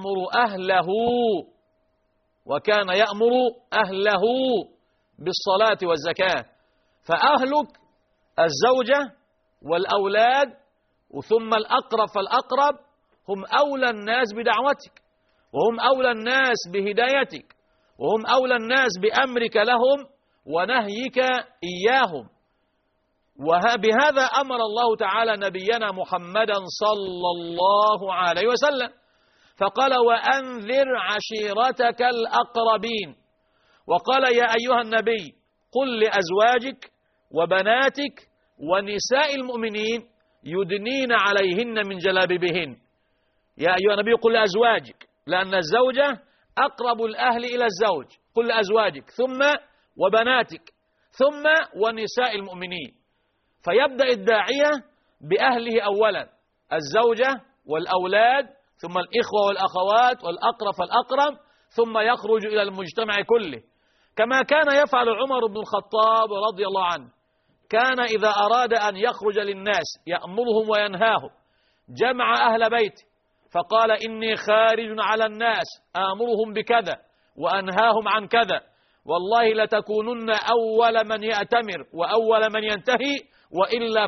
Speaker 2: يأمر أهله بالصلاة والزكاة. فأهلك الزوجة والأولاد ثم الأقرب فالأقرب هم أولى الناس بدعوتك، وهم أولى الناس بهدايتك، وهم أولى الناس بأمرك لهم ونهيك إياهم. وبهذا أمر الله تعالى نبينا محمدا صلى الله عليه وسلم، فقال وأنذر عشيرتك الأقربين. وقال يا أيها النبي قل لأزواجك وبناتك ونساء المؤمنين يدنين عليهن من جلابيبهن. يا أيها النبي قل لأزواجك، لأن الزوجة أقرب الأهل إلى الزوج، قل لأزواجك ثم وبناتك ثم ونساء المؤمنين. فيبدأ الداعية بأهله أولا، الزوجة والأولاد ثم الإخوة والأخوات والأقرب فالأقرب، ثم يخرج إلى المجتمع كله، كما كان يفعل عمر بن الخطاب رضي الله عنه. كان إذا أراد أن يخرج للناس يأمرهم وينهاهم جمع أهل بيته فقال إني خارج على الناس آمرهم بكذا وأنهاهم عن كذا، والله لتكونن أول من يأتمر وأول من ينتهي وإلا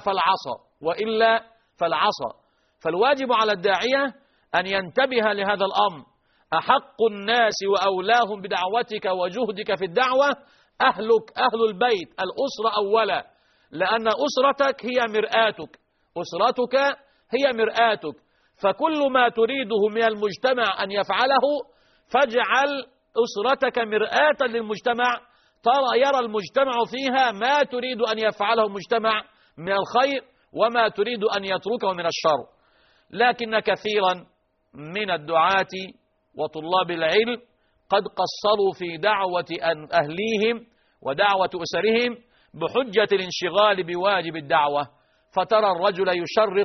Speaker 2: فالعصا. فالواجب على الداعية أن ينتبه لهذا الأمر. أحق الناس وأولاهم بدعوتك وجهدك في الدعوة أهل البيت، الأسرة أولا، لأن أسرتك هي مرآتك. فكل ما تريده من المجتمع أن يفعله فاجعل أسرتك مرآة للمجتمع، يرى المجتمع فيها ما تريد أن يفعله المجتمع من الخير وما تريد أن يتركه من الشر. لكن كثيرا من الدعاة وطلاب العلم قد قصروا في دعوة أهليهم ودعوة أسرهم بحجة الانشغال بواجب الدعوة، فترى الرجل يشرق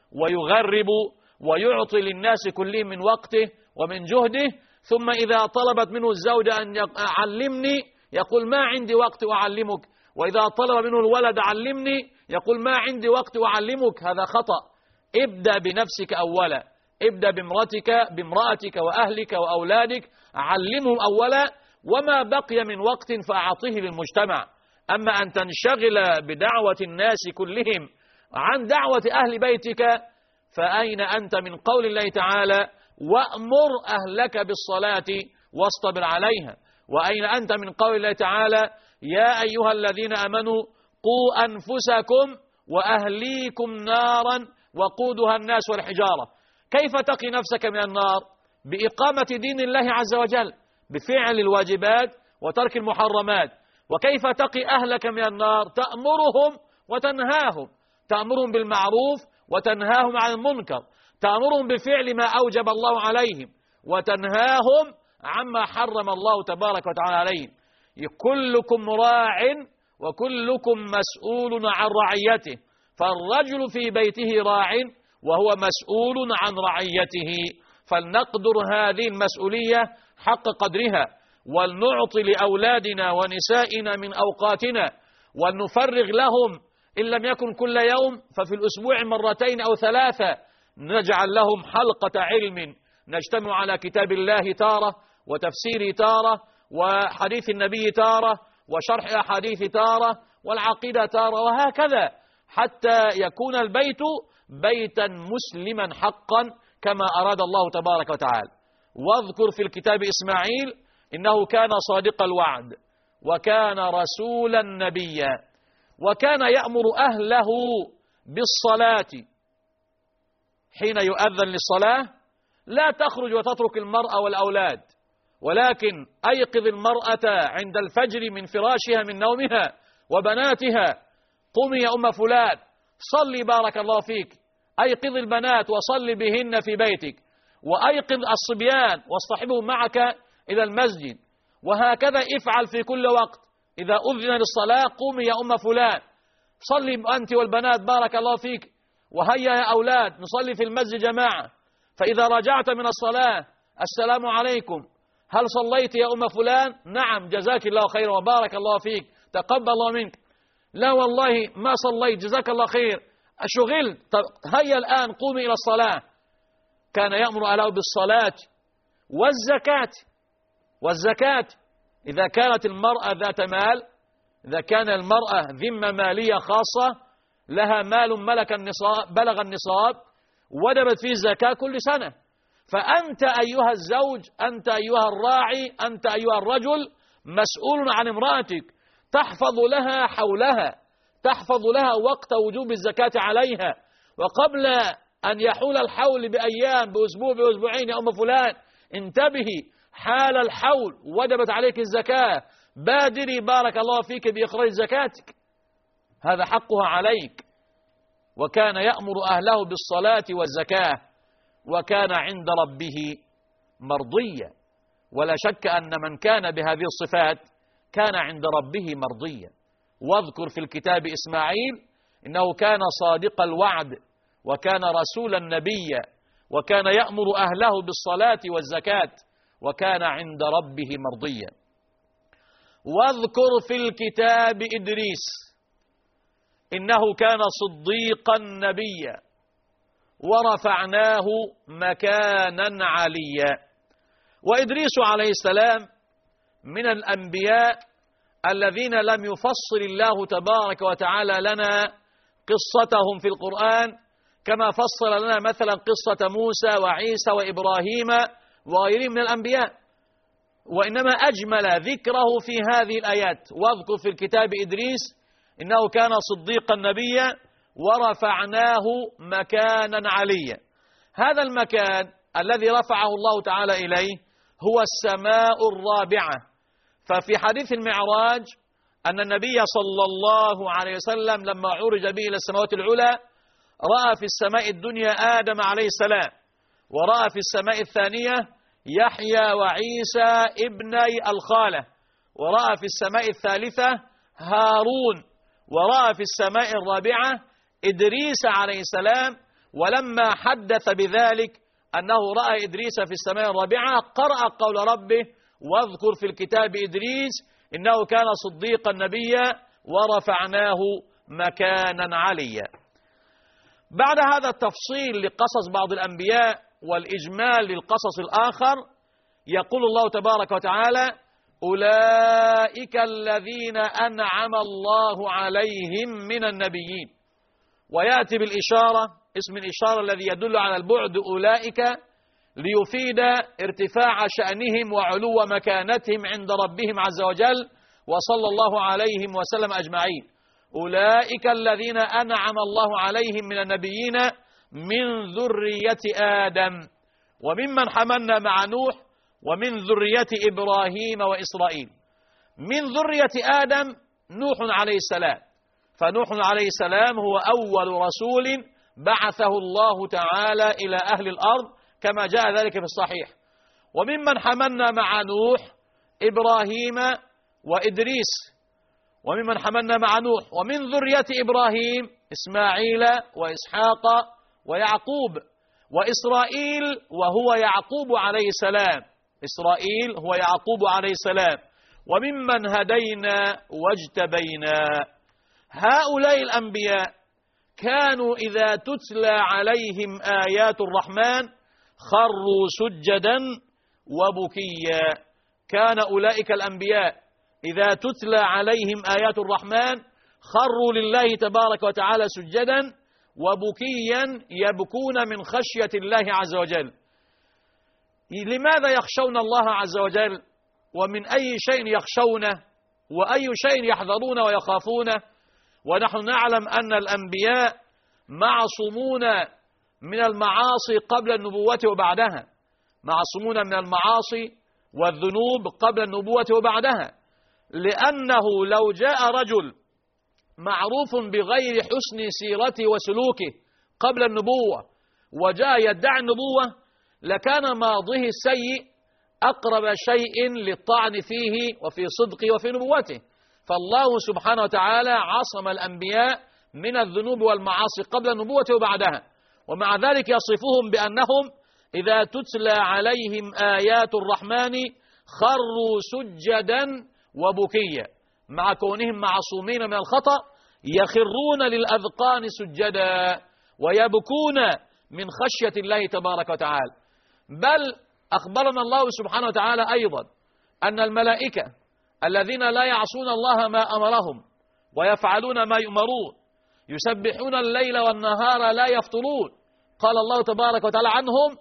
Speaker 2: ويغرب ويعطي للناس كلهم من وقته ومن جهده، ثم إذا طلبت منه الزوجة أن علمني يقول ما عندي وقت أعلمك، وإذا طلب منه الولد علمني يقول ما عندي وقت أعلمك. هذا خطأ. ابدأ بنفسك أولا، ابدأ بامرأتك وأهلك وأولادك، علمهم أولا، وما بقي من وقت فأعطيه للمجتمع. أما أن تنشغل بدعوة الناس كلهم عن دعوة أهل بيتك فأين أنت من قول الله تعالى وأمر أهلك بالصلاة واصطبر عليها؟ وأين أنت من قول الله تعالى يا أيها الذين آمنوا قوا أنفسكم وأهليكم نارا وقودها الناس والحجارة؟ كيف تقي نفسك من النار؟ بإقامة دين الله عز وجل، بفعل الواجبات وترك المحرمات. وكيف تقي أهلك من النار؟ تأمرهم وتنهاهم، تأمرهم بالمعروف وتنهاهم عن المنكر، تأمرهم بفعل ما أوجب الله عليهم وتنهاهم عما حرم الله تبارك وتعالى عليهم. كلكم راع وكلكم مسؤول عن رعيته، فالرجل في بيته راع وهو مسؤول عن رعيته. فلنقدر هذه المسؤولية حق قدرها، ولنعطي لأولادنا ونسائنا من أوقاتنا، ولنفرغ لهم إن لم يكن كل يوم ففي الأسبوع مرتين أو ثلاثة، نجعل لهم حلقة علم نجتمع على كتاب الله تارة وتفسير تارة وحديث النبي تارة وشرح أحاديث تارة والعقيدة تارة، وهكذا حتى يكون البيت بيتا مسلما حقا كما أراد الله تبارك وتعالى. واذكر في الكتاب إسماعيل إنه كان صادق الوعد وكان رسولا نبيا، وكان يأمر أهله بالصلاة. حين يؤذن للصلاة لا تخرج وتترك المرأة والأولاد، ولكن أيقظ المرأة عند الفجر من فراشها من نومها وبناتها، قومي يا أم فلان صلي بارك الله فيك، أيقظ البنات وصلي بهن في بيتك، وأيقظ الصبيان واصطحبهم معك إلى المسجد، وهكذا افعل في كل وقت. إذا أذن للصلاة قومي يا أم فلان صلي أنت والبنات بارك الله فيك، وهيا يا أولاد نصلي في المسجد جماعة. فإذا رجعت من الصلاة السلام عليكم، هل صليت يا أم فلان؟ نعم جزاك الله خير وبارك الله فيك تقبل الله منك. لا والله ما صليت جزاك الله خير شغلت. هيا الآن قومي إلى الصلاة. كان يأمر أهله بالصلاة والزكاة إذا كانت المرأة ذات مال، إذا كان المرأة ذمة مالية خاصة لها مال بلغ النصاب وجبت فيه الزكاة كل سنة، فأنت أيها الزوج، أنت أيها الراعي، أنت أيها الرجل مسؤول عن امرأتك، تحفظ لها حولها، تحفظ لها وقت وجوب الزكاة عليها، وقبل أن يحول الحول بأيام، بأسبوع، بأسبوعين، يا أم فلان انتبهي، حال الحول وجبت عليك الزكاة، بادري بارك الله فيك بإخراج زكاتك، هذا حقها عليك. وكان يأمر أهله بالصلاة والزكاة وكان عند ربه مرضيا. ولا شك أن من كان بهذه الصفات كان عند ربه مرضيا. واذكر في الكتاب إسماعيل إنه كان صادق الوعد وكان رسولا نبيا وكان يأمر أهله بالصلاة والزكاة وكان عند ربه مرضيا. واذكر في الكتاب إدريس إنه كان صديقا نبيا ورفعناه مكانا عليا. وإدريس عليه السلام من الأنبياء الذين لم يفصل الله تبارك وتعالى لنا قصتهم في القرآن كما فصل لنا مثلا قصة موسى وعيسى وإبراهيم وغيرهم من الأنبياء، وإنما أجمل ذكره في هذه الآيات. واذكر في الكتاب إدريس إنه كان صديقا نبيا ورفعناه مكانا عليا. هذا المكان الذي رفعه الله تعالى إليه هو السماء الرابعة. ففي حديث المعراج أن النبي صلى الله عليه وسلم لما عرج به إلى السماوات العلى رأى في السماء الدنيا آدم عليه السلام، ورأى في السماء الثانية يحيى وعيسى ابني الخالة، ورأى في السماء الثالثة هارون، ورأى في السماء الرابعة إدريس عليه السلام. ولما حدث بذلك أنه رأى إدريس في السماء الرابعة قرأ قول ربه واذكر في الكتاب إدريس إنه كان صديقا نبيا ورفعناه مكانا عليا. بعد هذا التفصيل لقصص بعض الأنبياء والإجمال للقصص الآخر يقول الله تبارك وتعالى أولئك الذين أنعم الله عليهم من النبيين. ويأتي بالإشارة اسم الإشارة الذي يدل على البعد أولئك ليفيد ارتفاع شأنهم وعلو مكانتهم عند ربهم عز وجل، وصلى الله عليهم وسلم أجمعين. أولئك الذين أنعم الله عليهم من النبيين من ذرية آدم وممن حملنا مع نوح ومن ذرية إبراهيم وإسرائيل. من ذرية آدم نوح عليه السلام، فنوح عليه السلام هو أول رسول بعثه الله تعالى إلى أهل الأرض كما جاء ذلك في الصحيح. وممن حملنا مع نوح إبراهيم وإدريس، وممن حملنا مع نوح ومن ذرية إبراهيم إسماعيل وإسحاق ويعقوب وإسرائيل وهو يعقوب عليه السلام، إسرائيل هو يعقوب عليه السلام. وممن هدينا واجتبينا. هؤلاء الأنبياء كانوا إذا تتلى عليهم آيات الرحمن خروا سجدا وبكيا. كان أولئك الأنبياء إذا تتلى عليهم آيات الرحمن خروا لله تبارك وتعالى سجدا وبكيا يبكون من خشية الله عز وجل. لماذا يخشون الله عز وجل؟ ومن أي شيء يخشونه وأي شيء يحذرون ويخافونه؟ ونحن نعلم أن الأنبياء معصومون من المعاصي قبل النبوة وبعدها، معصومون من المعاصي والذنوب قبل النبوة وبعدها، لأنه لو جاء رجل معروف بغير حسن سيرته وسلوكه قبل النبوة وجاء يدعي النبوة لكان ماضيه السيء أقرب شيء للطعن فيه وفي صدقه وفي نبوته. فالله سبحانه وتعالى عصم الأنبياء من الذنوب والمعاصي قبل النبوة وبعدها، ومع ذلك يصفهم بأنهم إذا تتلى عليهم آيات الرحمن خروا سجدا وبكيا. مع كونهم معصومين من الخطأ يخرون للأذقان سجدا ويبكون من خشية الله تبارك وتعالى. بل أخبرنا الله سبحانه وتعالى أيضا أن الملائكة الذين لا يعصون الله ما أمرهم ويفعلون ما يؤمرون يسبحون الليل والنهار لا يفترون. قال الله تبارك وتعالى عنهم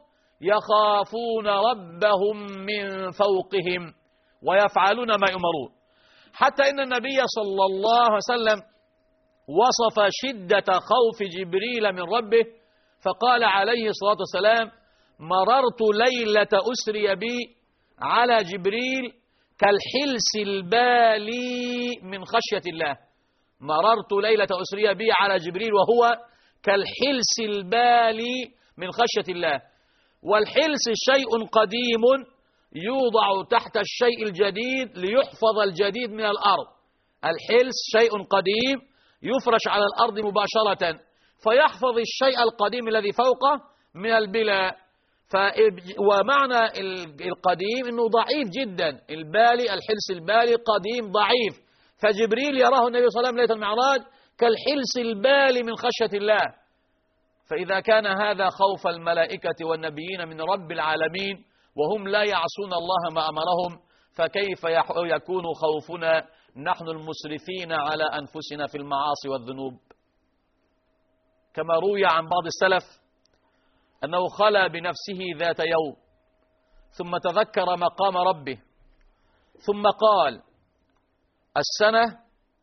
Speaker 2: يخافون ربهم من فوقهم ويفعلون ما يؤمرون. حتى إن النبي صلى الله عليه وسلم وصف شدة خوف جبريل من ربه فقال عليه الصلاة والسلام: مررت ليلة أسري بي على جبريل كالحلس البالي من خشية الله. مررت ليلة أسري بي على جبريل وهو كالحلس البالي من خشية الله. والحلس شيء قديم يوضع تحت الشيء الجديد ليحفظ الجديد من الأرض. الحلس شيء قديم يفرش على الأرض مباشرة فيحفظ الشيء القديم الذي فوقه من البلاء. ومعنى القديم أنه ضعيف جدا، البالي الحلس البالي قديم ضعيف. فجبريل يراه النبي صلى الله عليه وسلم ليلة المعراج كالحلس البالي من خشية الله. فإذا كان هذا خوف الملائكة والنبيين من رب العالمين وهم لا يعصون الله ما أمرهم، فكيف يكون خوفنا نحن المسرفين على أنفسنا في المعاصي والذنوب؟ كما روي عن بعض السلف أنه خلى بنفسه ذات يوم ثم تذكر مقام ربه ثم قال: السنة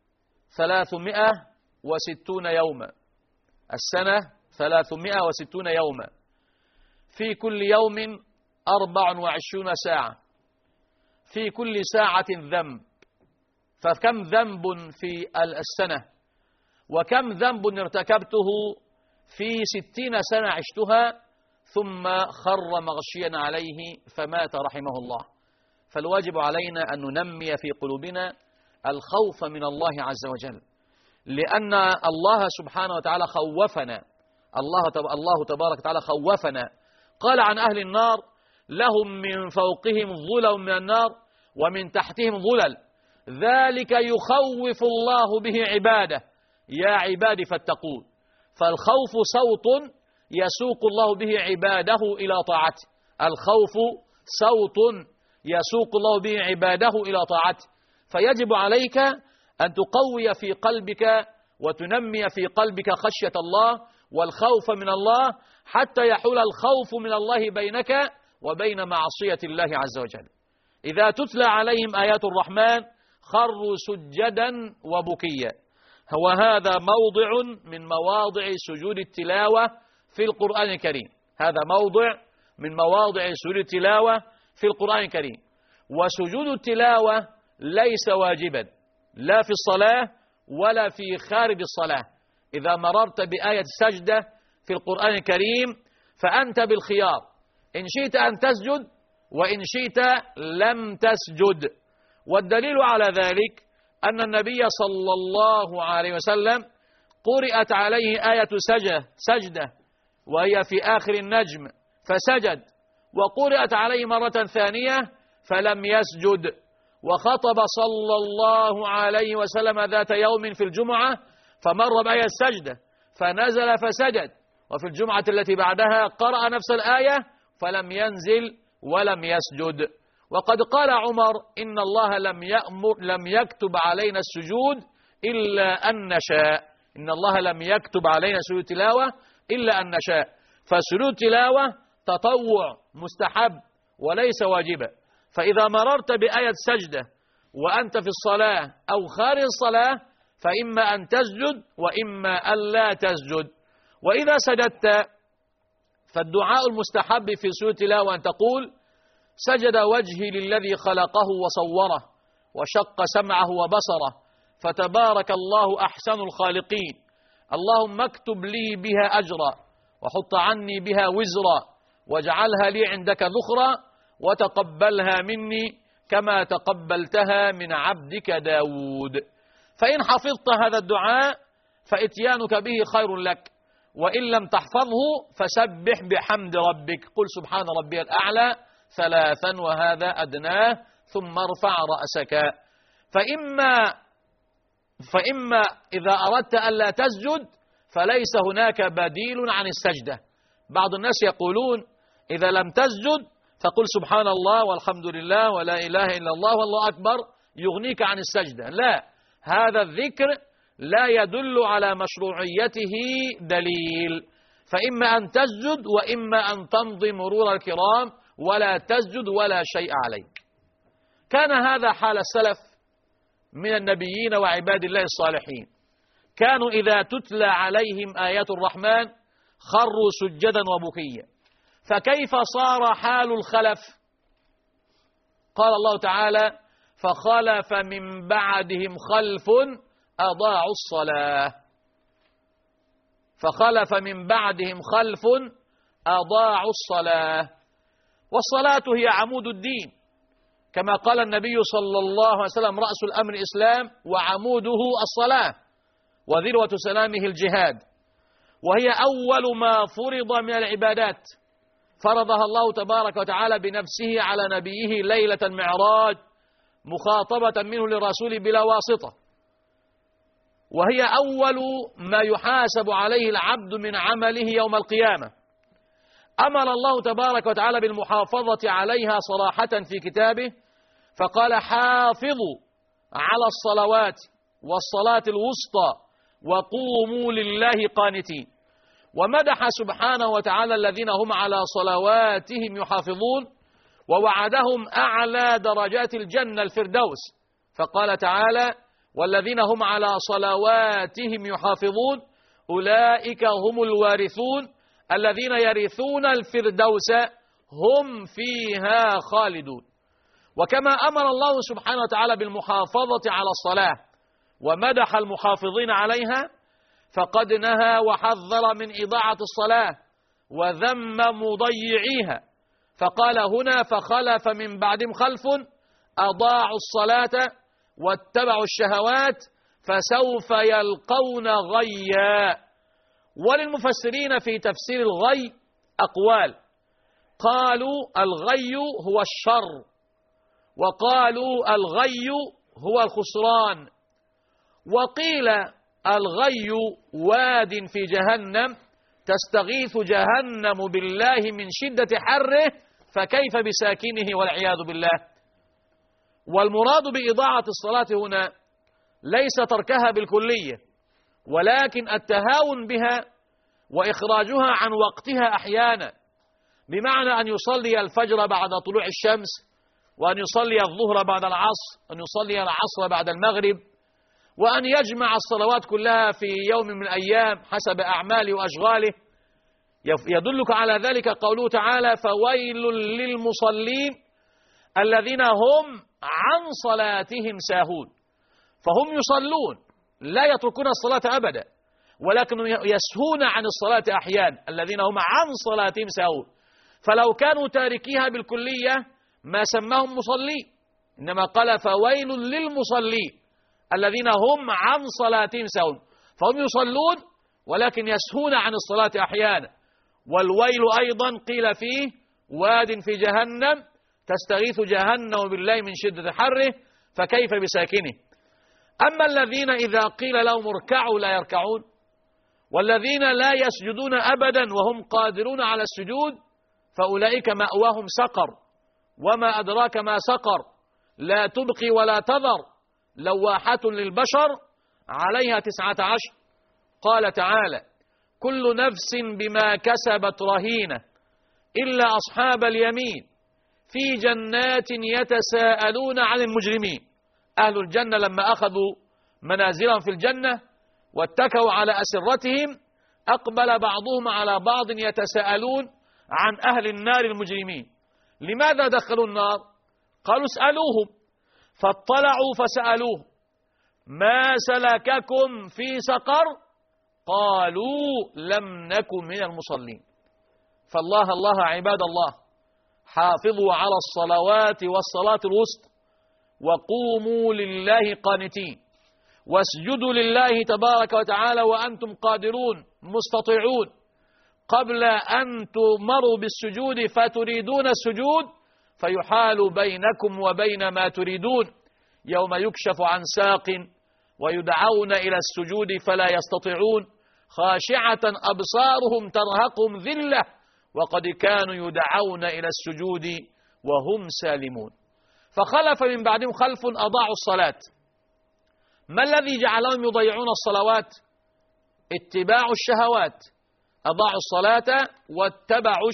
Speaker 2: 360 يوما، السنة 360 يوما، في كل يوم 24 ساعة، في كل ساعة ذنب، فكم ذنب في السنة وكم ذنب ارتكبته في 60 سنة عشتها، ثم خر مغشيا عليه فمات رحمه الله. فالواجب علينا أن ننمي في قلوبنا الخوف من الله عز وجل، لأن الله سبحانه وتعالى خوفنا، الله تبارك وتعالى خوفنا. قال عن أهل النار: لهم من فوقهم ظلل من النار ومن تحتهم ظلل، ذلك يخوف الله به عباده، يا عبادي فاتقون. فالخوف صوت يسوق الله به عباده إلى طاعته، الخوف صوت يسوق الله به عباده إلى طاعته. فيجب عليك أن تقوي في قلبك وتنمي في قلبك خشية الله والخوف من الله، حتى يحول الخوف من الله بينك وبين معصية الله عز وجل. إذا تتلى عليهم آيات الرحمن خروا سجدا وبكيا. وهذا موضع من مواضع سجود التلاوة في القرآن الكريم، هذا موضع من مواضع سجود التلاوة في القرآن الكريم. وسجود التلاوة ليس واجبا لا في الصلاة ولا في خارج الصلاة. إذا مررت بآية السجدة في القرآن الكريم فأنت بالخيار، إن شئت أن تسجد وإن شئت لم تسجد. والدليل على ذلك أن النبي صلى الله عليه وسلم قرأت عليه آية سجدة وهي في آخر النجم فسجد، وقرأت عليه مرة ثانية فلم يسجد. وخطب صلى الله عليه وسلم ذات يوم في الجمعة فمر بآية السجدة فنزل فسجد، وفي الجمعة التي بعدها قرأ نفس الآية فلم ينزل ولم يسجد. وقد قال عمر: إن الله لم يكتب علينا السجود إلا أن نشاء، إن الله لم يكتب علينا سجود تلاوة إلا أن نشاء. فسجود تلاوة تطوع مستحب وليس واجبا. فإذا مررت بآية سجدة وأنت في الصلاة أو خارج الصلاة فإما أن تسجد وإما أن لا تسجد. وإذا سجدت فالدعاء المستحب في سجود تلاوة أن تقول: سجد وجهي للذي خلقه وصوره وشق سمعه وبصره فتبارك الله أحسن الخالقين، اللهم اكتب لي بها أجرا وحط عني بها وزرا واجعلها لي عندك ذخرا وتقبلها مني كما تقبلتها من عبدك داود. فإن حفظت هذا الدعاء فإتيانك به خير لك، وإن لم تحفظه فسبح بحمد ربك، قل سبحان ربي الأعلى 3 وهذا أدناه، ثم ارفع رأسك. فإما إذا أردت ألا تسجد فليس هناك بديل عن السجدة. بعض الناس يقولون إذا لم تسجد فقل سبحان الله والحمد لله ولا إله إلا الله والله أكبر يغنيك عن السجدة. لا، هذا الذكر لا يدل على مشروعيته دليل، فإما أن تسجد وإما أن تمضي مرور الكرام ولا تسجد ولا شيء عليك. كان هذا حال السلف من النبيين وعباد الله الصالحين كانوا إذا تتلى عليهم آيات الرحمن خروا سجدا وبكيا، فكيف صار حال الخلف؟ قال الله تعالى: فخلف من بعدهم خلف أضاعوا الصلاة. فخلف من بعدهم خلف أضاعوا الصلاة. والصلاة هي عمود الدين، كما قال النبي صلى الله عليه وسلم: رأس الأمر الإسلام وعموده الصلاة وذروة سلامه الجهاد. وهي أول ما فرض من العبادات، فرضها الله تبارك وتعالى بنفسه على نبيه ليلة المعراج مخاطبة منه للرسول بلا واسطة، وهي أول ما يحاسب عليه العبد من عمله يوم القيامة. أمر الله تبارك وتعالى بالمحافظة عليها صراحة في كتابه، فقال: حافظوا على الصلوات والصلاة الوسطى وقوموا لله قانتين. ومدح سبحانه وتعالى الذين هم على صلواتهم يحافظون، ووعدهم أعلى درجات الجنة الفردوس، فقال تعالى: والذين هم على صلواتهم يحافظون أولئك هم الوارثون الذين يرثون الفردوس هم فيها خالدون. وكما أمر الله سبحانه وتعالى بالمحافظة على الصلاة ومدح المحافظين عليها، فقد نهى وحذر من إضاعة الصلاة وذم مضيعيها، فقال هنا: فخلف من بعدهم خلف أضاعوا الصلاة واتبعوا الشهوات فسوف يلقون غيا. وللمفسرين في تفسير الغي أقوال، قالوا الغي هو الشر، وقالوا الغي هو الخسران، وقيل الغي واد في جهنم تستغيث جهنم بالله من شدة حره فكيف بساكنه والعياذ بالله. والمراد بإضاعة الصلاة هنا ليس تركها بالكلية، ولكن التهاون بها وإخراجها عن وقتها أحيانا، بمعنى أن يصلي الفجر بعد طلوع الشمس، وأن يصلي الظهر بعد العصر، أن يصلي العصر بعد المغرب، وأن يجمع الصلوات كلها في يوم من الأيام حسب أعماله وأشغاله. يدلك على ذلك قوله تعالى: فويل للمصلين الذين هم عن صلاتهم ساهون. فهم يصلون لا يتركون الصلاة أبدا، ولكن يسهون عن الصلاة أحيانا، الذين هم عن صلاتهم ساهون. فلو كانوا تاركيها بالكلية ما سماهم مصلين، إنما قال: فويل للمصلين الذين هم عن صلاتهم ساهون. فهم يصلون ولكن يسهون عن الصلاة أحيانا. والويل أيضا قيل فيه واد في جهنم تستغيث جهنم بالله من شدة حره فكيف بساكنه. أما الذين إذا قيل لهم اركعوا لا يركعون، والذين لا يسجدون أبدا وهم قادرون على السجود، فأولئك مأواهم سقر، وما أدراك ما سقر، لا تبقي ولا تذر، لواحة للبشر عليها 19. قال تعالى: كل نفس بما كسبت رهينة إلا أصحاب اليمين في جنات يتساءلون عن المجرمين. أهل الجنة لما أخذوا منازلهم في الجنة واتكوا على أسرتهم أقبل بعضهم على بعض يتساءلون عن أهل النار المجرمين: لماذا دخلوا النار؟ قالوا اسألوهم، فاطلعوا فسألوه: ما سلككم في سقر؟ قالوا لم نكن من المصلين. فالله الله عباد الله، حافظوا على الصلوات والصلاة الوسطى وقوموا لله قانتين، واسجدوا لله تبارك وتعالى وأنتم قادرون مستطيعون، قبل أن تؤمروا بالسجود فتريدون السجود فيحال بينكم وبين ما تريدون، يوم يكشف عن ساق ويدعون إلى السجود فلا يستطيعون، خاشعة أبصارهم ترهقهم ذلة وقد كانوا يدعون إلى السجود وهم سالمون. فخلف من بعدهم خلف أضاعوا الصلاة. ما الذي جعلهم يضيعون الصلوات؟ اتباع الشهوات. أضاعوا الصلاة واتبعوا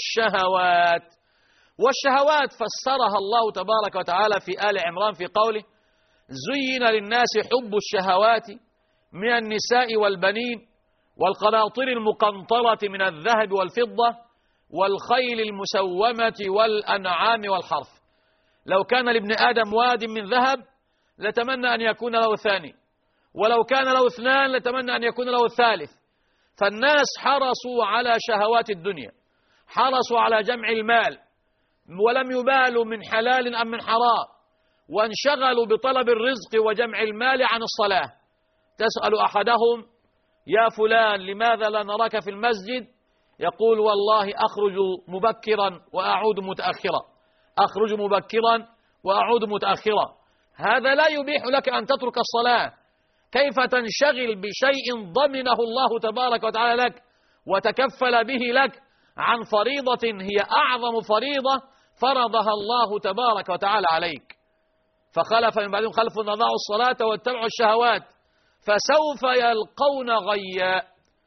Speaker 2: الشهوات. والشهوات فسرها الله تبارك وتعالى في آل عمران في قوله: زين للناس حب الشهوات من النساء والبنين والقناطر المقنطرة من الذهب والفضة والخيل المسومة والأنعام والحرث. لو كان لابن آدم واد من ذهب لتمنى أن يكون له ثاني، ولو كان له اثنان لتمنى أن يكون له الثالث. فالناس حرصوا على شهوات الدنيا، حرصوا على جمع المال، ولم يبالوا من حلال أم من حرام، وانشغلوا بطلب الرزق وجمع المال عن الصلاة. تسأل أحدهم: يا فلان لماذا لا نراك في المسجد؟ يقول: والله أخرج مبكرا وأعود متأخرا، أخرج مبكرا وأعود متأخرا. هذا لا يبيح لك أن تترك الصلاة. كيف تنشغل بشيء ضمنه الله تبارك وتعالى لك وتكفل به لك عن فريضة هي أعظم فريضة فرضها الله تبارك وتعالى عليك؟ فخلف من بعدهم خلف أضاعوا الصلاة واتبعوا الشهوات فسوف يلقون غيا.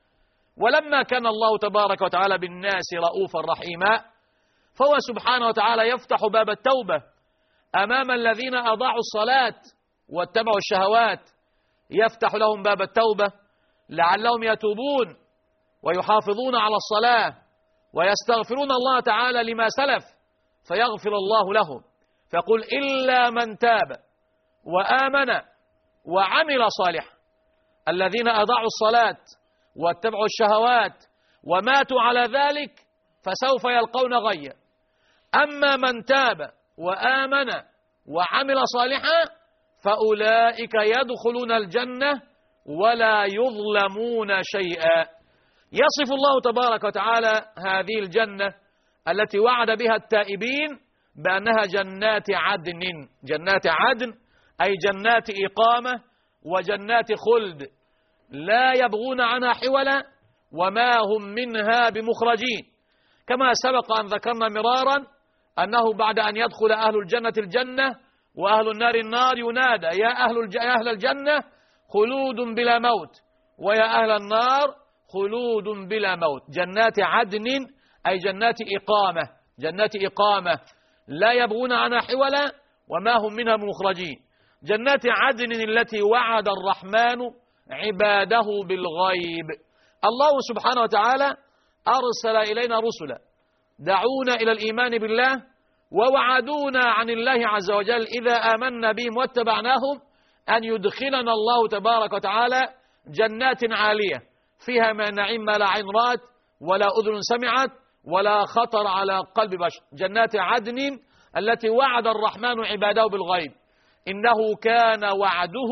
Speaker 2: ولما كان الله تبارك وتعالى بالناس رؤوفا رحيما، فهو سبحانه وتعالى يفتح باب التوبة أمام الذين أضاعوا الصلاة واتبعوا الشهوات، يفتح لهم باب التوبة لعلهم يتوبون ويحافظون على الصلاة ويستغفرون الله تعالى لما سلف فيغفر الله لهم. فيقول: إلا من تاب وآمن وعمل صالحا. الذين أضاعوا الصلاة واتبعوا الشهوات وماتوا على ذلك فسوف يلقون غيا. أما من تاب وآمن وعمل صالحا فأولئك يدخلون الجنة ولا يظلمون شيئا. يصف الله تبارك وتعالى هذه الجنة التي وعد بها التائبين بأنها جنات عدن. جنات عدن أي جنات إقامة وجنات خلد لا يبغون عنها حولا وما هم منها بمخرجين. كما سبق أن ذكرنا مرارا أنه بعد أن يدخل أهل الجنة الجنة وأهل النار النار ينادى: يا أهل الجنة خلود بلا موت، ويا أهل النار خلود بلا موت. جنات عدن أي جنات إقامة، جنات إقامة لا يبغون عنها حولا وما هم منها مخرجين. جنات عدن التي وعد الرحمن عباده بالغيب. الله سبحانه وتعالى أرسل إلينا رسلا دعونا إلى الإيمان بالله ووعدونا عن الله عز وجل إذا آمنا بهم واتبعناهم أن يدخلنا الله تبارك وتعالى جنات عالية فيها من نعيم ما لا عين رأت ولا أذن سمعت ولا خطر على قلب بشر. جنات عدن التي وعد الرحمن عباده بالغيب. إنه كان وعده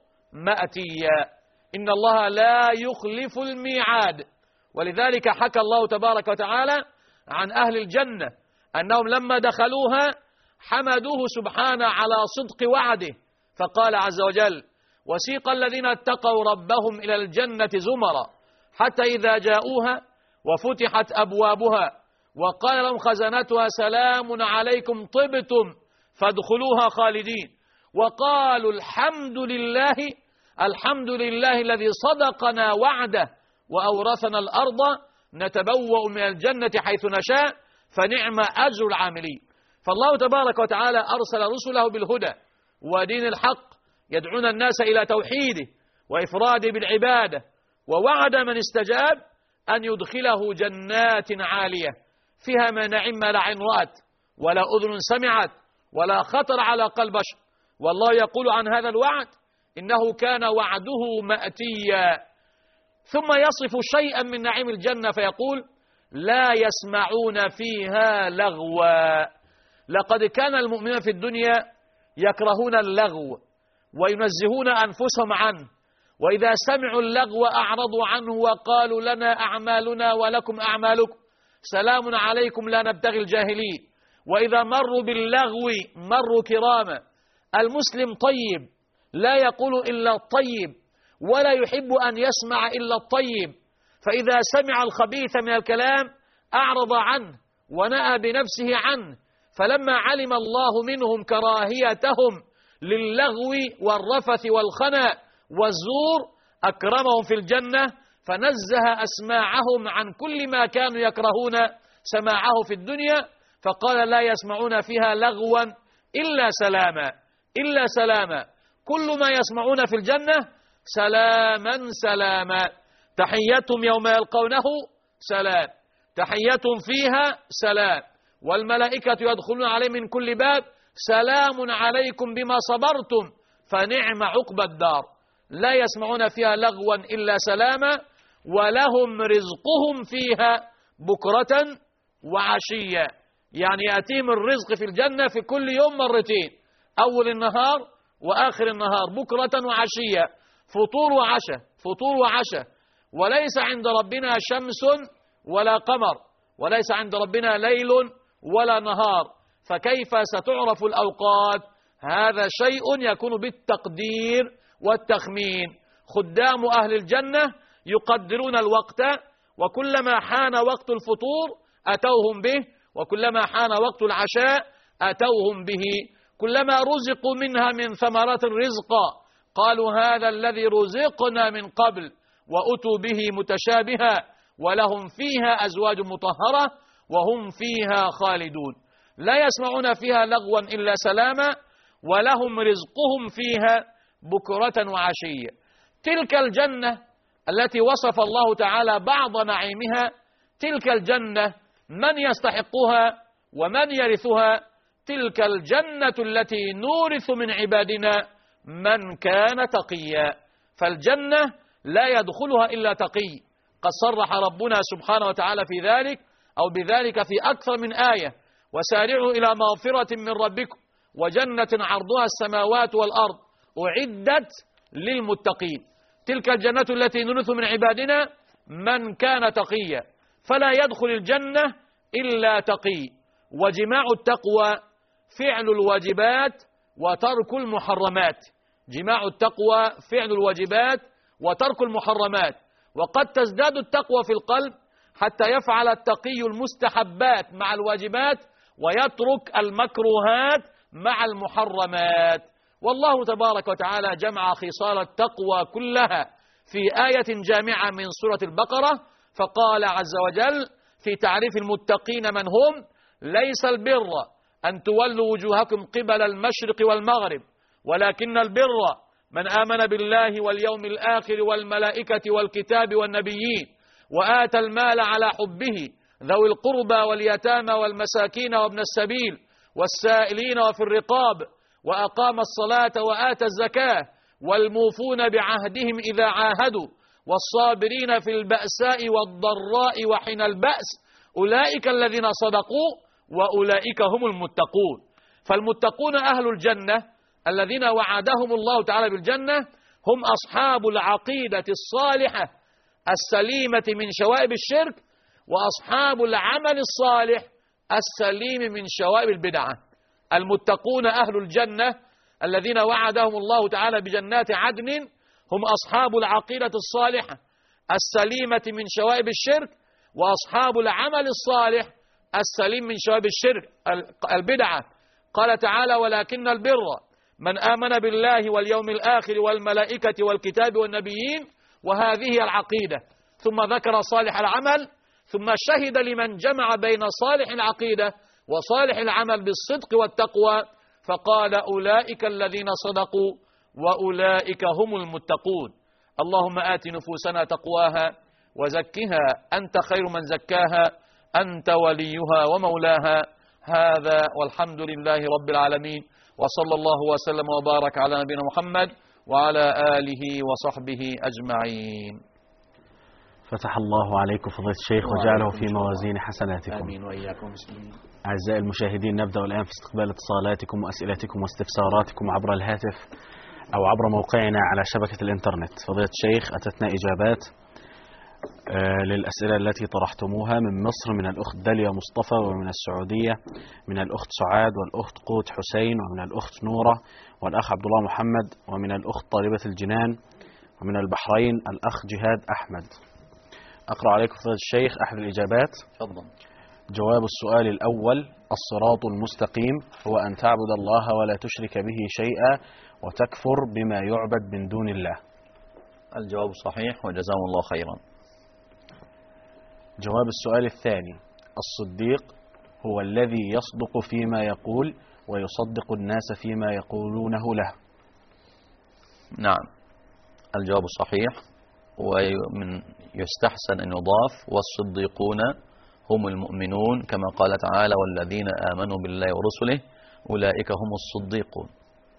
Speaker 2: مأتيا. إن الله لا يخلف الميعاد. ولذلك حكى الله تبارك وتعالى عن أهل الجنة أنهم لما دخلوها حمدوه سبحانه على صدق وعده، فقال عز وجل: وسيق الذين اتقوا ربهم إلى الجنة زمرا حتى إذا جاءوها وفتحت أبوابها وقال لهم خزنتها سلام عليكم طبتم فادخلوها خالدين وقالوا الحمد لله الذي صدقنا وعده وأورثنا الأرض نتبوأ من الجنة حيث نشاء فنعم أجر العاملين. فالله تبارك وتعالى أرسل رسله بالهدى ودين الحق يدعون الناس إلى توحيده وإفراده بالعبادة، ووعد من استجاب أن يدخله جنات عالية فيها ما نعم ما لا عين رأت ولا أذن سمعت ولا خطر على قلب بشر. والله يقول عن هذا الوعد: إنه كان وعده مأتيا. ثم يصف شيئا من نعيم الجنة فيقول: لا يسمعون فيها لغوا. لقد كان المؤمنون في الدنيا يكرهون اللغو وينزهون أنفسهم عنه، وإذا سمعوا اللغو أعرضوا عنه وقالوا لنا أعمالنا ولكم أعمالكم سلام عليكم لا نبتغي الجاهلين. وإذا مروا باللغو مروا كراما. المسلم طيب لا يقول إلا الطيب ولا يحب أن يسمع إلا الطيب، فإذا سمع الخبيث من الكلام أعرض عنه ونأى بنفسه عنه. فلما علم الله منهم كراهيتهم للغو والرفث والخنا والزور أكرمهم في الجنة فنزه أسماعهم عن كل ما كانوا يكرهون سماعه في الدنيا، فقال: لا يسمعون فيها لغوا إلا سلاما إلا سلاما. كل ما يسمعون في الجنة سلاما سلاما، تحيتهم يوم يلقونه سلام، تحيتهم فيها سلام، والملائكة يدخلون عليه من كل باب سلام عليكم بما صبرتم فنعم عقبى الدار. لا يسمعون فيها لغوا إلا سلاما، ولهم رزقهم فيها بكرة وعشية. يعني يأتيهم الرزق في الجنة في كل يوم مرتين، أول النهار وآخر النهار، بكرة وعشية، فطور وعشاء، فطور وعشاء. وليس عند ربنا شمس ولا قمر، وليس عند ربنا ليل ولا نهار، فكيف ستعرف الأوقات؟ هذا شيء يكون بالتقدير والتخمين. خدام أهل الجنة يقدرون الوقت، وكلما حان وقت الفطور أتوهم به، وكلما حان وقت العشاء أتوهم به. كلما رزقوا منها من ثمرات الرزق قالوا هذا الذي رزقنا من قبل، وأتوا به متشابها، ولهم فيها أزواج مطهرة وهم فيها خالدون. لا يسمعون فيها لغوا إلا سلاما، ولهم رزقهم فيها بكرة وعشية. تلك الجنة التي وصف الله تعالى بعض نعيمها، تلك الجنة من يستحقها ومن يرثها؟ تلك الجنة التي نورث من عبادنا من كان تقيا. فالجنة لا يدخلها إلا تقي، قد صرح ربنا سبحانه وتعالى في ذلك أو بذلك في أكثر من آية: وسارعوا إلى مغفرة من ربكم وجنة عرضها السماوات والأرض أعدت للمتقين. تلك الجنة التي نورث من عبادنا من كان تقيا، فلا يدخل الجنة إلا تقي. وجماع التقوى فعل الواجبات وترك المحرمات، جماع التقوى فعل الواجبات وترك المحرمات. وقد تزداد التقوى في القلب حتى يفعل التقي المستحبات مع الواجبات ويترك المكروهات مع المحرمات. والله تبارك وتعالى جمع خصال التقوى كلها في آية جامعة من سورة البقرة، فقال عز وجل في تعريف المتقين من هم: ليس البر أن تولوا وجوهكم قبل المشرق والمغرب، ولكن البر من آمن بالله واليوم الآخر والملائكة والكتاب والنبيين وآتى المال على حبه ذوي القربى واليتامى والمساكين وابن السبيل والسائلين وفي الرقاب وأقام الصلاة وآتى الزكاة والموفون بعهدهم إذا عاهدوا والصابرين في البأساء والضراء وحين البأس أولئك الذين صدقوا وأولئك هم المتقون. فالمتقون أهل الجنة الذين وعدهم الله تعالى بالجنة هم أصحاب العقيدة الصالحة السليمة من شوائب الشرك، وأصحاب العمل الصالح السليم من شوائب البدعة. المتقون أهل الجنة الذين وعدهم الله تعالى بجنات عدن هم أصحاب العقيدة الصالحة السليمة من شوائب الشرك، وأصحاب العمل الصالح السليم من شوائب الشرك البدعة. قال تعالى: ولكن البر من آمن بالله واليوم الآخر والملائكة والكتاب والنبيين، وهذه العقيدة. ثم ذكر صالح العمل، ثم شهد لمن جمع بين صالح العقيدة وصالح العمل بالصدق والتقوى، فقال: أولئك الذين صدقوا وأولئك هم المتقون. اللهم آت نفوسنا تقواها وزكها أنت خير من زكاها، أنت وليها ومولاها. هذا والحمد لله رب العالمين، وصلى الله وسلم وبارك على نبينا محمد وعلى آله وصحبه أجمعين.
Speaker 1: فتح الله عليكم فضيلة الشيخ وجعله في موازين حسناتكم.
Speaker 2: آمين وإياكم.
Speaker 1: أعزائي المشاهدين، نبدأ الآن في استقبال اتصالاتكم وأسئلتكم واستفساراتكم عبر الهاتف أو عبر موقعنا على شبكة الإنترنت. فضيلة الشيخ، أتتنا إجابات للأسئلة التي طرحتموها من مصر، من الأخت داليا مصطفى، ومن السعودية من الأخت سعاد والأخت قوت حسين، ومن الأخت نورة والأخ عبد الله محمد، ومن الأخت طالبة الجنان، ومن البحرين الأخ جهاد أحمد. أقرأ عليكم فضيلة الشيخ أحد الإجابات.
Speaker 2: تفضل.
Speaker 1: جواب السؤال الأول: الصراط المستقيم هو أن تعبد الله ولا تشرك به شيئا وتكفر بما يعبد من دون الله.
Speaker 2: الجواب صحيح وجزاهم الله خيرا.
Speaker 1: جواب السؤال الثاني: الصديق هو الذي يصدق فيما يقول ويصدق الناس فيما يقولونه له.
Speaker 2: نعم، الجواب صحيح، ومن يستحسن أن يضاف والصديقون هم المؤمنون كما قال تعالى والذين آمنوا بالله ورسله أولئك هم الصديقون.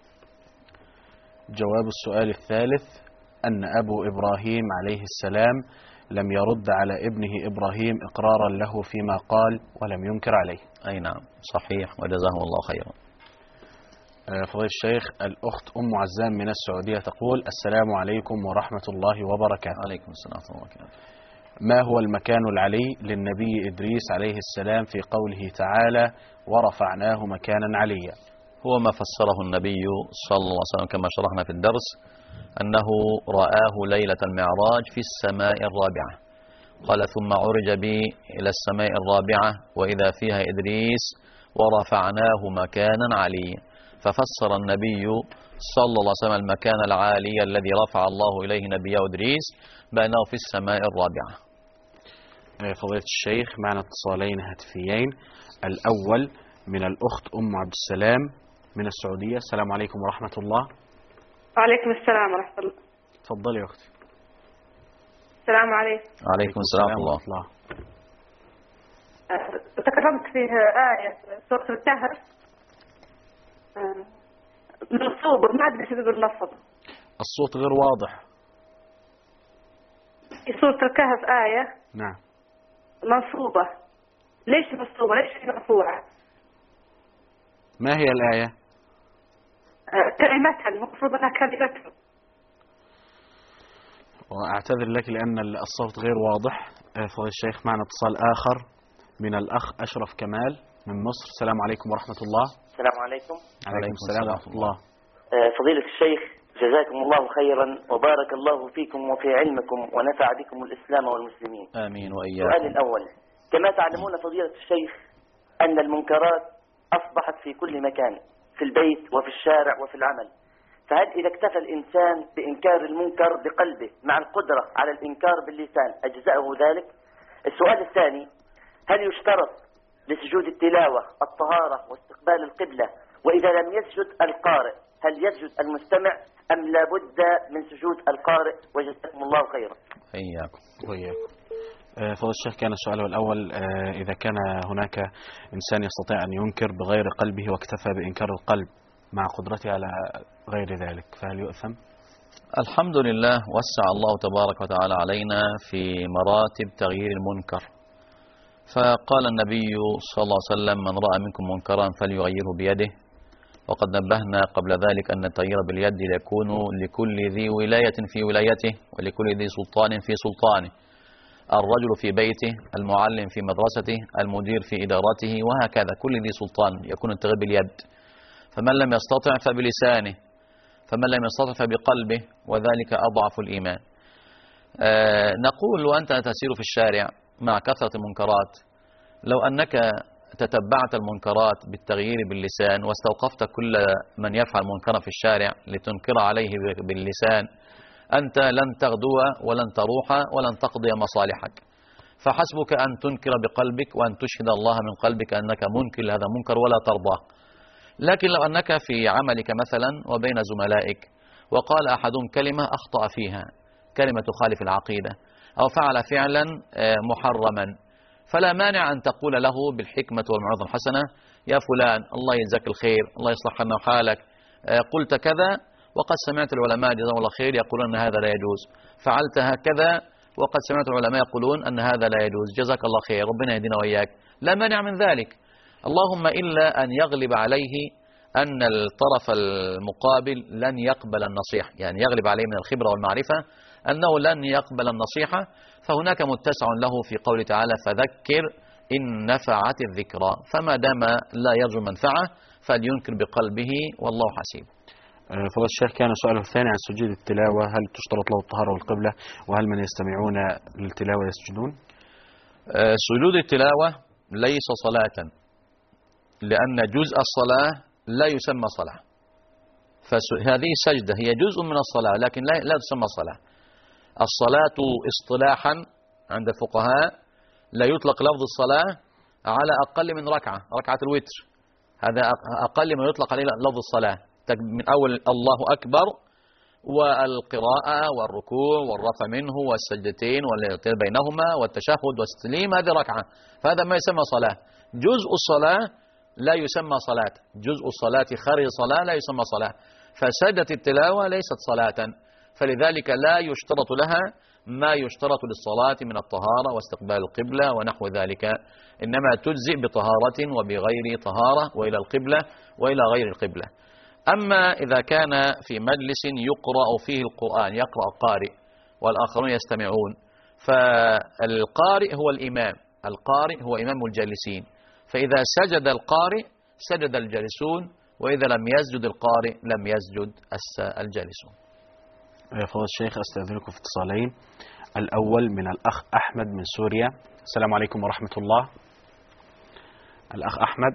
Speaker 1: جواب السؤال الثالث أن أبو إبراهيم عليه السلام لم يرد على ابنه إبراهيم إقرارا له فيما قال ولم ينكر عليه.
Speaker 2: أي نعم صحيح، وجزاهم الله خيرا.
Speaker 1: فضيلة الشيخ، الأخت أم عزام من السعودية تقول: السلام عليكم ورحمة الله وبركاته.
Speaker 2: عليكم السلام ورحمة الله وبركاته.
Speaker 1: ما هو المكان العلي للنبي إدريس عليه السلام في قوله تعالى ورفعناه مكانا عليا؟
Speaker 2: هو ما فسره النبي صلى الله عليه وسلم كما شرحنا في الدرس، أنه رآه ليلة المعراج في السماء الرابعة، قال ثم عرج بي إلى السماء الرابعة وإذا فيها إدريس ورفعناه مكانا عليا، ففسر النبي صلى الله عليه وسلم المكان العالي الذي رفع الله إليه نبيه إدريس بأنه في السماء الرابعة.
Speaker 1: فضيلة الشيخ، معنا اتصالين هاتفيين. الأول من الأخت أم عبد السلام من السعودية. السلام عليكم ورحمة الله.
Speaker 4: وعليكم السلام ورحمة الله.
Speaker 1: تفضلي يا أختي.
Speaker 4: السلام عليكم.
Speaker 2: عليكم السلام ورحمة الله.
Speaker 4: تكرمت فيه آية سورة الكهف منصوبة، ما أدري شو تقول نصب.
Speaker 1: الصوت غير واضح.
Speaker 4: في سورة الكهف آية
Speaker 1: نعم
Speaker 4: منصوبة، ليش منصوبة؟ ليش مرفوعة؟
Speaker 1: ما هي الآية؟
Speaker 4: كلمتها، المفروض أنها كلمتها.
Speaker 1: وأعتذر لك لأن الصوت غير واضح. فضيلة الشيخ، معنا اتصال آخر من الأخ أشرف كمال من مصر. السلام عليكم ورحمة الله.
Speaker 5: السلام عليكم.
Speaker 1: عليكم السلام ورحمة الله.
Speaker 5: فضيلة الشيخ، جزاكم الله خيرا وبارك الله فيكم وفي علمكم ونفع بكم الإسلام والمسلمين.
Speaker 2: آمين وإياكم.
Speaker 5: السؤال الأول: كما تعلمون فضيلة الشيخ أن المنكرات أصبحت في كل مكان، في البيت وفي الشارع وفي العمل، فهل إذا اكتفى الإنسان بإنكار المنكر بقلبه مع القدرة على الإنكار باللسان أجزأه ذلك؟ السؤال الثاني: هل يشترط لسجود التلاوة الطهارة واستقبال القبلة؟ وإذا لم يسجد القارئ هل يسجد المستمع أم لا بد من سجود القارئ؟ وجزاكم الله خيرا.
Speaker 2: إياكم
Speaker 1: وإياكم. فضل الشيخ، كان السؤال الأول إذا كان هناك إنسان يستطيع أن ينكر بغير قلبه واكتفى بإنكار القلب مع قدرته على غير ذلك فهل يؤثم؟
Speaker 2: الحمد لله، وسع الله تبارك وتعالى علينا في مراتب تغيير المنكر، فقال النبي صلى الله عليه وسلم من رأى منكم منكرا فليغيره بيده، وقد نبهنا قبل ذلك أن التغيير باليد يكون لكل ذي ولاية في ولايته ولكل ذي سلطان في سلطانه، الرجل في بيته، المعلم في مدرسته، المدير في إدارته، وهكذا كل ذي سلطان يكون التغيير باليد. فمن لم يستطع فبلسانه، فمن لم يستطع فبقلبه، وذلك أضعف الإيمان. نقول وأنت تسير في الشارع مع كثرة المنكرات، لو أنك تتبعت المنكرات بالتغيير باللسان واستوقفت كل من يفعل منكرا في الشارع لتنكر عليه باللسان، أنت لن تغدو ولن تروح ولن تقضي مصالحك، فحسبك أن تنكر بقلبك وأن تشهد الله من قلبك أنك منكر لهذا المنكر ولا ترضاه. لكن لو أنك في عملك مثلا وبين زملائك وقال أحدهم كلمة أخطأ فيها، كلمة تخالف العقيدة أو فعل فعلا محرما، فلا مانع أن تقول له بالحكمة والموعظة الحسنة: يا فلان الله يجزاك الخير، الله يصلح لنا حالك، قلت كذا وقد سمعت العلماء جزاهم الله خير يقولون أن هذا لا يجوز، فعلت هكذا وقد سمعت العلماء يقولون أن هذا لا يجوز، جزاك الله خير، ربنا يهدينا وإياك. لا مانع من ذلك، اللهم إلا أن يغلب عليه أن الطرف المقابل لن يقبل النصيحة، يعني يغلب عليه من الخبرة والمعرفة أنه لن يقبل النصيحة، فهناك متسع له في قوله تعالى: فذكر إن نفعت الذكرى، فما دام لا يرجو منفعة فلينكر بقلبه والله حسيب.
Speaker 1: فضل الشيخ، كان سؤاله الثاني عن سجود التلاوة، هل تشترط له الطهارة والقبلة، وهل من يستمعون للتلاوة يسجدون؟
Speaker 2: سجود التلاوة ليس صلاة، لأن جزء الصلاة لا يسمى صلاة، فهذه السجدة هي جزء من الصلاة لكن لا تسمى صلاة. الصلاة اصطلاحا عند الفقهاء لا يطلق لفظ الصلاة على أقل من ركعة الوتر، هذا أقل ما يطلق عليه لفظ الصلاة، من أول الله أكبر والقراءة والركوع والرفع منه والسجدتين والاعتدال بينهما والتشهد والتسليم، هذه ركعة، فهذا ما يسمى صلاة. جزء الصلاة لا يسمى صلاة، جزء الصلاة خارج الصلاة لا يسمى صلاة، فسجدة التلاوة ليست صلاة، فلذلك لا يشترط لها ما يشترط للصلاة من الطهارة واستقبال القبلة ونحو ذلك، إنما تجزئ بطهارة وبغير طهارة وإلى القبلة وإلى غير القبلة. أما إذا كان في مجلس يقرأ فيه القرآن، يقرأ قارئ والآخرون يستمعون، فالقارئ هو الإمام، القارئ هو إمام الجالسين، فإذا سجد القارئ سجد الجالسون، وإذا لم يسجد القارئ لم يسجد الجالسون.
Speaker 1: يا فضيلة الشيخ أستأذنكم في اتصالين. الأول من الأخ أحمد من سوريا. السلام عليكم ورحمة الله. الأخ أحمد.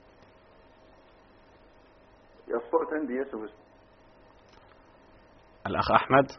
Speaker 6: الصوت عندي يسوس.
Speaker 1: الأخ أحمد،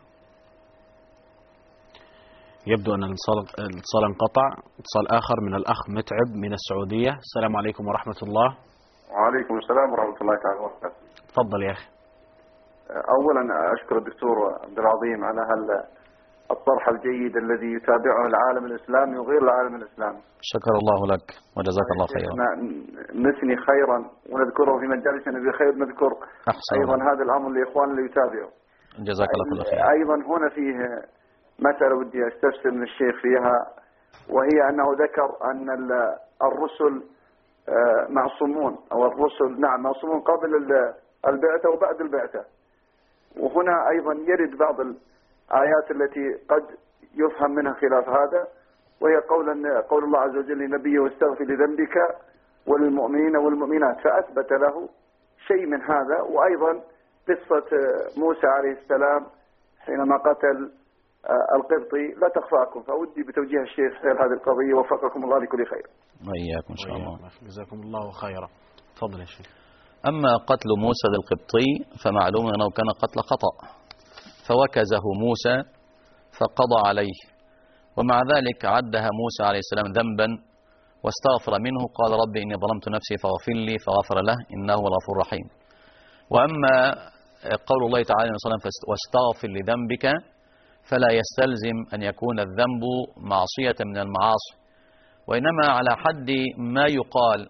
Speaker 1: يبدو أن الاتصال انقطع. اتصال آخر من الأخ متعب من السعودية. السلام عليكم ورحمة الله.
Speaker 6: وعليكم السلام ورحمة الله تعالى وبركاته.
Speaker 1: تفضل يا أخي.
Speaker 6: أولا أشكر الدكتور عبد العظيم على الطرح الجيد الذي يتابعه العالم الإسلامي وغير العالم الإسلامي.
Speaker 2: شكر الله لك وجزاك الله خيرا.
Speaker 6: نثني خيرا ونذكره في مجالسنا بخير، نذكر أيضا هذا الأمر لإخوان اللي يتابعوا.
Speaker 2: جزاك الله كل خير.
Speaker 6: أيضا هنا فيه مسألة ودي أستفسر من الشيخ فيها، وهي أنه ذكر أن الرسل معصومون، أو الرسل نعم معصومون قبل البعثة وبعد البعثة. وهنا أيضا يرد بعض الآيات التي قد يفهم منها خلاف هذا، وهي قول الله عز وجل لنبيه واستغفر لذنبك وللمؤمنين والمؤمنات، فأثبت له شيء من هذا. وأيضا قصة موسى عليه السلام حينما قتل القبطي لا تخفاكم، فودي بتوجيه الشيخ في هذه القضية، وفقكم الله لكل خير.
Speaker 2: وإياكم إن شاء الله.
Speaker 1: جزاكم الله خيرا. تفضل يا شيخ.
Speaker 2: أما قتل موسى للقبطي فمعلوم أنه كان قتل خطأ، فوكزه موسى فقضى عليه، ومع ذلك عدها موسى عليه السلام ذنبا واستغفر منه، قال رب إني ظلمت نفسي فاغفر لي، فغفر له إنه هو الغفور الرحيم. وأما قول الله تعالى واستغفر لذنبك، فلا يستلزم أن يكون الذنب معصية من المعاصي، وإنما على حد ما يقال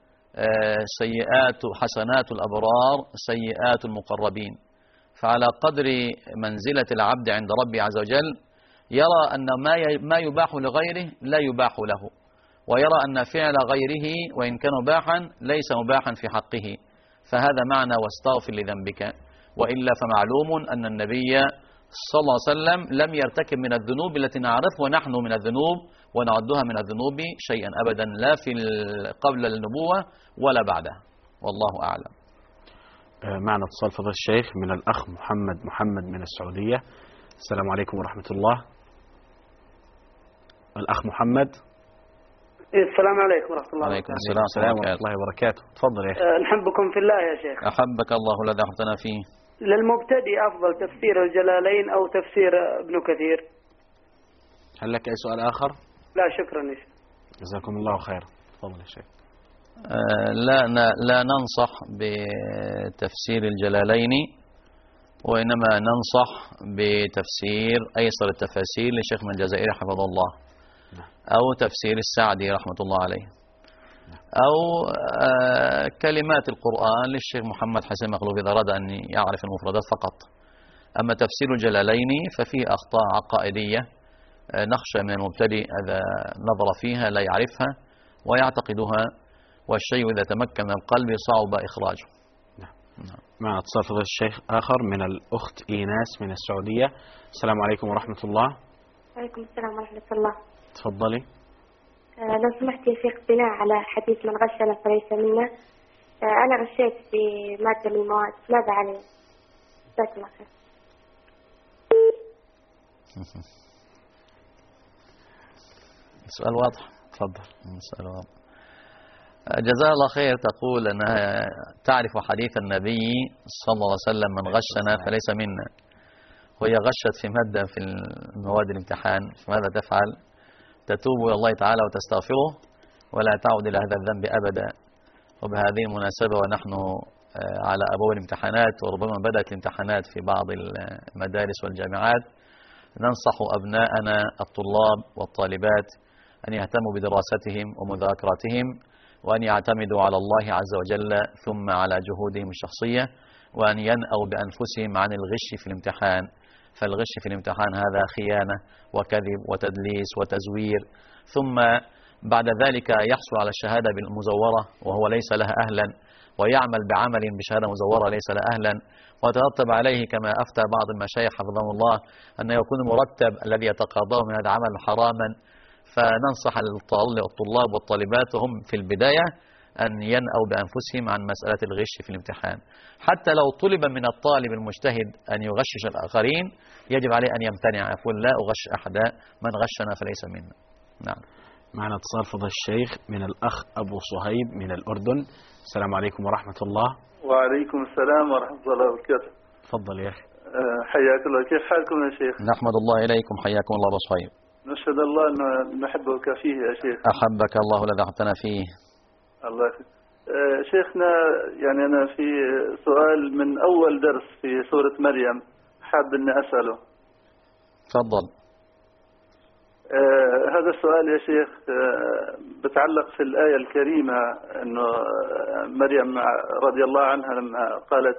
Speaker 2: سيئات حسنات الأبرار سيئات المقربين، فعلى قدر منزلة العبد عند ربي عز وجل يرى أن ما يباح لغيره لا يباح له، ويرى أن فعل غيره وإن كان مباحا ليس مباحا في حقه، فهذا معنى واستغفر لذنبك. وإلا فمعلوم أن النبي صلى الله عليه وسلم لم يرتكب من الذنوب التي نعرف ونحن من الذنوب ونعدها من الذنوب شيئا أبدا، لا في قبل النبوة ولا بعدها، والله أعلم.
Speaker 1: معنا اتصال فضل الشيخ من الأخ محمد من السعودية. السلام عليكم ورحمة الله. الأخ محمد.
Speaker 7: السلام عليكم ورحمة الله
Speaker 2: وعليكم
Speaker 7: وبركاته.
Speaker 2: السلام
Speaker 1: ورحمة الله وبركاته. تفضل يا أخي.
Speaker 7: نحبكم في الله يا شيخ.
Speaker 2: أحبك الله الذي أحببتنا فيه.
Speaker 7: للمبتدئ أفضل تفسير الجلالين أو تفسير ابن كثير؟
Speaker 1: هل لك أي سؤال آخر؟
Speaker 7: لا شكرا يا شيخ.
Speaker 1: جزاكم الله خيرا. تفضل يا شيخ.
Speaker 2: لا ننصح بتفسير الجلالين، وإنما ننصح بتفسير أيسر التفاسير لشيخ من الجزائر حفظه الله، أو تفسير السعدي رحمة الله عليه، أو كلمات القرآن للشيخ محمد حسين مخلوف إذا أراد أن يعرف المفردات فقط. أما تفسير الجلالين ففيه أخطاء عقائدية نخشى من المبتدئ إذا نظر فيها لا يعرفها ويعتقدها، والشيء إذا تمكن من القلب صعب إخراجه.
Speaker 1: مع اتصال فضيلة الشيخ آخر من الأخت إيناس من السعودية. السلام عليكم ورحمة الله.
Speaker 4: وعليكم السلام ورحمة الله.
Speaker 1: تفضلي.
Speaker 4: لو سمحت يا شيخ، بناء على حديث من غشنا فليس منا، أنا غشيت في مادة من المواد، ماذا علي؟ جزاك الله خير.
Speaker 2: السؤال واضح. تفضل. السؤال واضح. جزاها الله خير. تقول أنها تعرف حديث النبي صلى الله عليه وسلم من غشنا فليس منا، وهي غشت في مادة في مواد الامتحان، فماذا تفعل؟ تتوب إلى الله تعالى وتستغفره ولا تعود إلى هذا الذنب أبدا. وبهذه المناسبة ونحن على أبواب الامتحانات، وربما بدأت الامتحانات في بعض المدارس والجامعات، ننصح أبناءنا الطلاب والطالبات أن يهتموا بدراستهم ومذاكرتهم، وأن يعتمدوا على الله عز وجل ثم على جهودهم الشخصية، وأن ينأوا بأنفسهم عن الغش في الامتحان، فالغش في الامتحان هذا خيانة وكذب وتدليس وتزوير، ثم بعد ذلك يحصل على الشهادة بالمزورة وهو ليس لها أهلا، ويعمل بعمل بشهادة مزورة ليس لها أهلا، وترتب عليه كما أفتى بعض المشايخ حفظهم الله أن يكون المرتب الذي يتقاضاه من هذا العمل حراما. فننصح الطلاب والطالبات هم في البداية أن ينأوا بأنفسهم عن مسألة الغش في الامتحان. حتى لو طلب من الطالب المجتهد أن يغشش الآخرين يجب عليه أن يمتنع، يقول لا أغش أحدا، من غشنا فليس منا. نعم.
Speaker 1: معنا اتصال فضل الشيخ من الأخ أبو صهيب من الأردن. السلام عليكم ورحمة الله.
Speaker 8: وعليكم السلام ورحمة الله وبركاته.
Speaker 1: تفضل يا أخي.
Speaker 8: حياك الله، كيف حالكم يا شيخ؟
Speaker 2: نحمد الله إليكم، حياكم الله أبو صهيب.
Speaker 8: نشهد الله أن نحبك فيه يا شيخ.
Speaker 2: أحبك الله الذي أحببتنا فيه.
Speaker 8: الله يخليك. شيخنا، يعني أنا في سؤال من أول درس في سورة مريم حاب أني أسأله.
Speaker 2: تفضل.
Speaker 8: هذا السؤال يا شيخ بتعلق في الآية الكريمة، أنه مريم رضي الله عنها لما قالت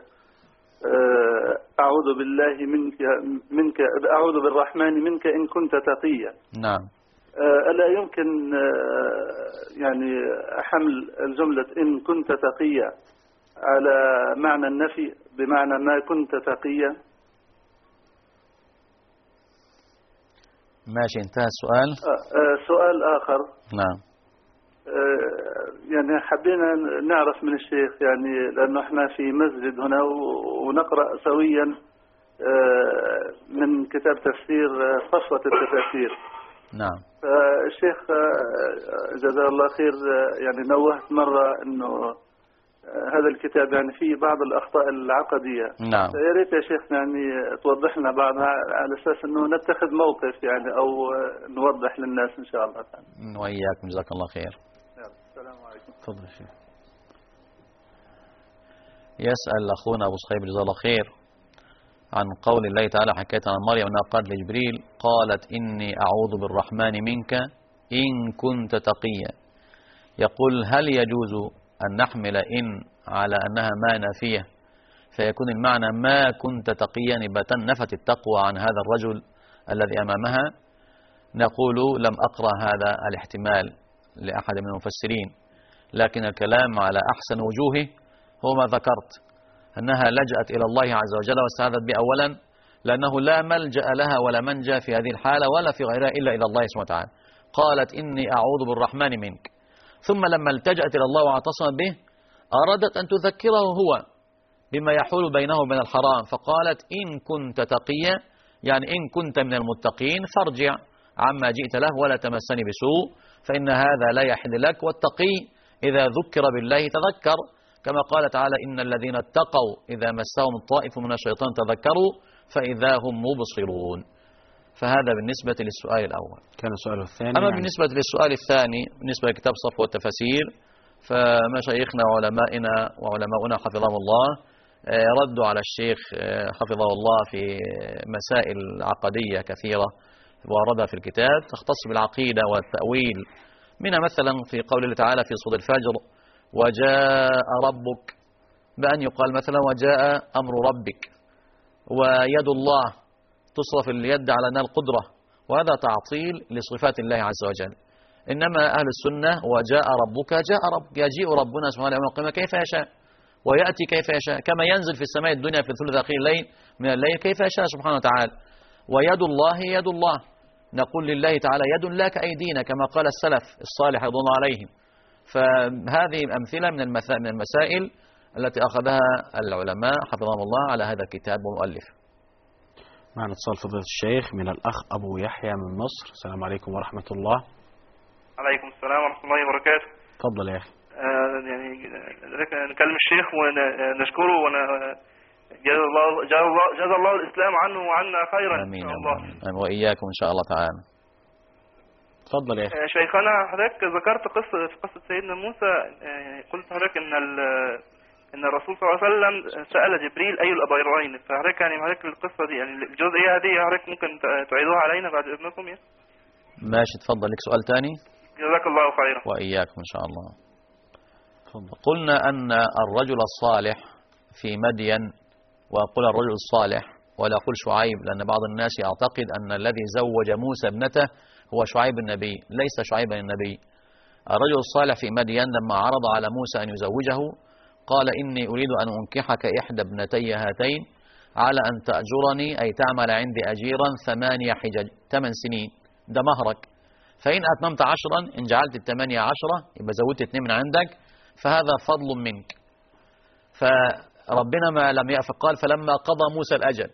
Speaker 8: أعوذ بالله منك أعوذ بالرحمن منك إن كنت تقيا.
Speaker 2: نعم.
Speaker 8: ألا يمكن يعني حمل الجملة إن كنت تقيا على معنى النفي بمعنى ما كنت تقيا؟
Speaker 2: ماشي، انتهى السؤال.
Speaker 8: سؤال آخر.
Speaker 2: نعم.
Speaker 8: يعني حبينا نعرف من الشيخ، يعني لأنه احنا في مسجد هنا ونقرأ سويا من كتاب تفسير صفوة التفاسير.
Speaker 2: نعم.
Speaker 8: فالشيخ جزاه الله خير يعني نوهت مرة أنه هذا الكتاب يعني فيه بعض الأخطاء العقدية.
Speaker 2: نعم.
Speaker 8: يا ريت يا شيخنا يعني توضح لنا بعضها على أساس أنه نتخذ موقف يعني أو نوضح للناس إن شاء الله تعالى.
Speaker 2: وإياكم، جزاك الله خير.
Speaker 8: السلام عليكم.
Speaker 1: تفضل يا شيخ.
Speaker 2: يسأل أخونا أبو صهيب جزاه الله خير عن قول الله تعالى حكاية عن مريم أنها قالت لجبريل قالت إني أعوذ بالرحمن منك إن كنت تقيا. يقول هل يجوز أن نحمل إن على أنها ما نافية فيكون المعنى ما كنت تقيا، يبقى نفت التقوى عن هذا الرجل الذي أمامها؟ نقول لم أقرأ هذا الاحتمال لأحد من المفسرين، لكن الكلام على أحسن وجوهه هو ما ذكرت، أنها لجأت إلى الله عز وجل واستعاذت به أولا، لأنه لا ملجأ لها ولا منجا في هذه الحالة ولا في غيرها إلا إلى الله سبحانه وتعالى. قالت إني أعوذ بالرحمن منك، ثم لما التجأت إلى الله واعتصمت به أرادت أن تذكره هو بما يحول بينه وبين الحرام، فقالت إن كنت تقيا، يعني إن كنت من المتقين فارجع عما جئت له ولا تمسني بسوء فإن هذا لا يحل لك، والتقي إذا ذكر بالله تذكر، كما قال تعالى إن الذين اتقوا إذا مسهم الطائف من الشيطان تذكروا فإذا هم مبصرون. فهذا بالنسبة للسؤال الأول.
Speaker 1: كان السؤال الثاني.
Speaker 2: أما بالنسبة للسؤال الثاني بالنسبة لكتاب صفوة التفاسير، فمشايخنا وعلمائنا وعلماؤنا حفظهم الله ردوا على الشيخ حفظه الله في مسائل عقدية كثيرة واردها في الكتاب تختص بالعقيدة والتأويل، منها مثلا في قول الله تعالى في سورة الفجر وجاء ربك، بأن يقال مثلا وجاء أمر ربك، ويد الله تصرف اليد على أنها القدرة، وهذا تعطيل لصفات الله عز وجل. إنما أهل السنة وجاء ربك، جاء رب، يجيء ربنا سبحانه وتعالى كيف يشاء ويأتي كيف يشاء، كما ينزل في السماء الدنيا في الثلث الأخير من الليل كيف يشاء سبحانه وتعالى. ويد الله يد الله، نقول لله تعالى يد لا كأيدينا كما قال السلف الصالح رضوان الله عليهم. فهذه أمثلة من المسائل التي أخذها العلماء حفظهم الله على هذا الكتاب ومؤلف.
Speaker 1: معنا اتصال فضيلة الشيخ من الأخ أبو يحيى من مصر. السلام عليكم ورحمة الله.
Speaker 9: عليكم السلام ورحمة الله وبركاته.
Speaker 1: تفضل يا أخي.
Speaker 9: يعني نكلم الشيخ ونشكره جزا الله الإسلام عنه وعنا خيرا.
Speaker 2: آمين
Speaker 9: إن شاء الله.
Speaker 2: آمين وإياكم إن شاء الله تعالى.
Speaker 1: تفضل يا أخي.
Speaker 9: شيخنا حضرتك ذكرت قصة سيدنا موسى، قلت حضرتك ان الرسول صلى الله عليه وسلم سأل جبريل اي الابيضين، فحضرتك يعني حضرتك القصة دي يعني الجزئية دي حضرتك ممكن تعيدوها علينا بعد اذنكم يعني؟
Speaker 2: ماشي، تفضل. لك سؤال ثاني؟
Speaker 9: جزاك الله خيرا.
Speaker 2: وإياكم إن شاء الله. قلنا أن الرجل الصالح في مدين، وأقول الرجل الصالح ولا أقول شعيب، لأن بعض الناس يعتقد أن الذي زوج موسى ابنته هو شعيب النبي. ليس شعيبا النبي. الرجل الصالح في مدين لما عرض على موسى أن يزوجه قال إني أريد أن أنكحك إحدى ابنتي هاتين على أن تأجرني، أي تعمل عندي أجيرا 8 حجج، 8 سنين، ده مهرك. فإن أتممت 10، إن جعلت 8 10 يبقى زودت 2 من عندك، فهذا فضل منك. فربنا ما لم يأف، قال فلما قضى موسى الأجل،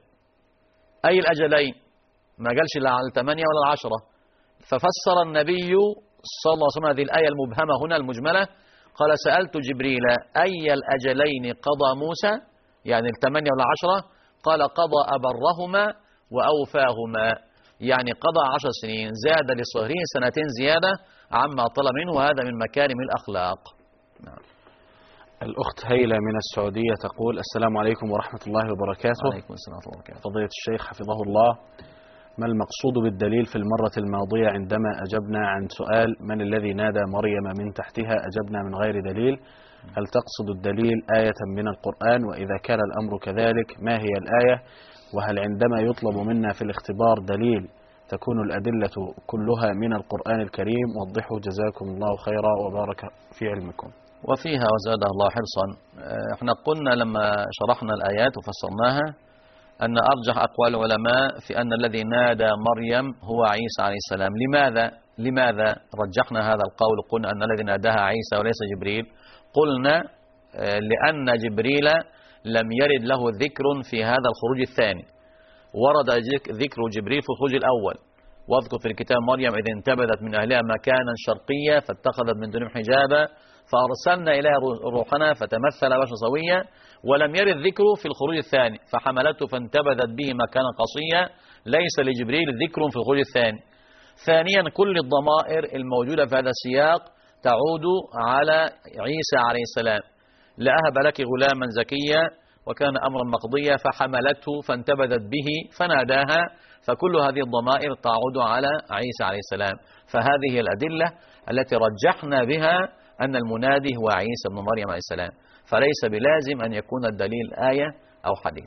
Speaker 2: أي الأجلين؟ ما قالش لا على 8 ولا 10. ففسر النبي صلى الله عليه وسلم هذه الآية المبهمة هنا المجملة، قال سألت جبريل أي الأجلين قضى موسى، يعني 8 ولا 10؟ قال قضى أبرهما وأوفاهما، يعني قضى 10 سنين، زاد لصهره 2 سنين زيادة عما طلب منه، وهذا من مكارم الأخلاق. نعم.
Speaker 1: الأخت هيلة من السعودية تقول السلام عليكم ورحمة الله وبركاته.
Speaker 2: وعليكم السلام ورحمة الله وبركاته.
Speaker 1: فضيلة الشيخ حفظه الله، ما المقصود بالدليل في المرة الماضية عندما أجبنا عن سؤال من الذي نادى مريم من تحتها؟ أجبنا من غير دليل. هل تقصد الدليل آية من القرآن؟ وإذا كان الأمر كذلك ما هي الآية؟ وهل عندما يطلب منا في الاختبار دليل تكون الأدلة كلها من القرآن الكريم؟ وضحوا جزاكم الله خيرا وبارك في علمكم.
Speaker 2: وفيها وزاد الله حرصا، احنا قلنا لما شرحنا الآيات وفصلناها أن أرجح أقوال العلماء في أن الذي نادى مريم هو عيسى عليه السلام. لماذا رجحنا هذا القول؟ قلنا أن الذي ناداها عيسى وليس جبريل. قلنا لأن جبريل لم يرد له ذكر في هذا الخروج الثاني، ورد ذكر جبريل في الخروج الأول. واذكر في الكتاب مريم إذ انتبذت من أهلها مكانا شرقيا فاتخذت من دونهم حجابا فأرسلنا إليها روحنا فتمثل بشرا سويا، ولم يرد ذكره في الخروج الثاني، فحملته فانتبذت به مكانا قصيا. ليس لجبريل ذكر في الخروج الثاني. ثانيا، كل الضمائر الموجودة في هذا السياق تعود على عيسى عليه السلام. لأهب لك غلاما زكيا وكان أمرا مقضيا فحملته فانتبذت به فناداها، فكل هذه الضمائر تعود على عيسى عليه السلام. فهذه هي الأدلة التي رجحنا بها أن المنادي هو عيسى بن مريم عليه السلام، فليس بلازم أن يكون الدليل آية أو حديث.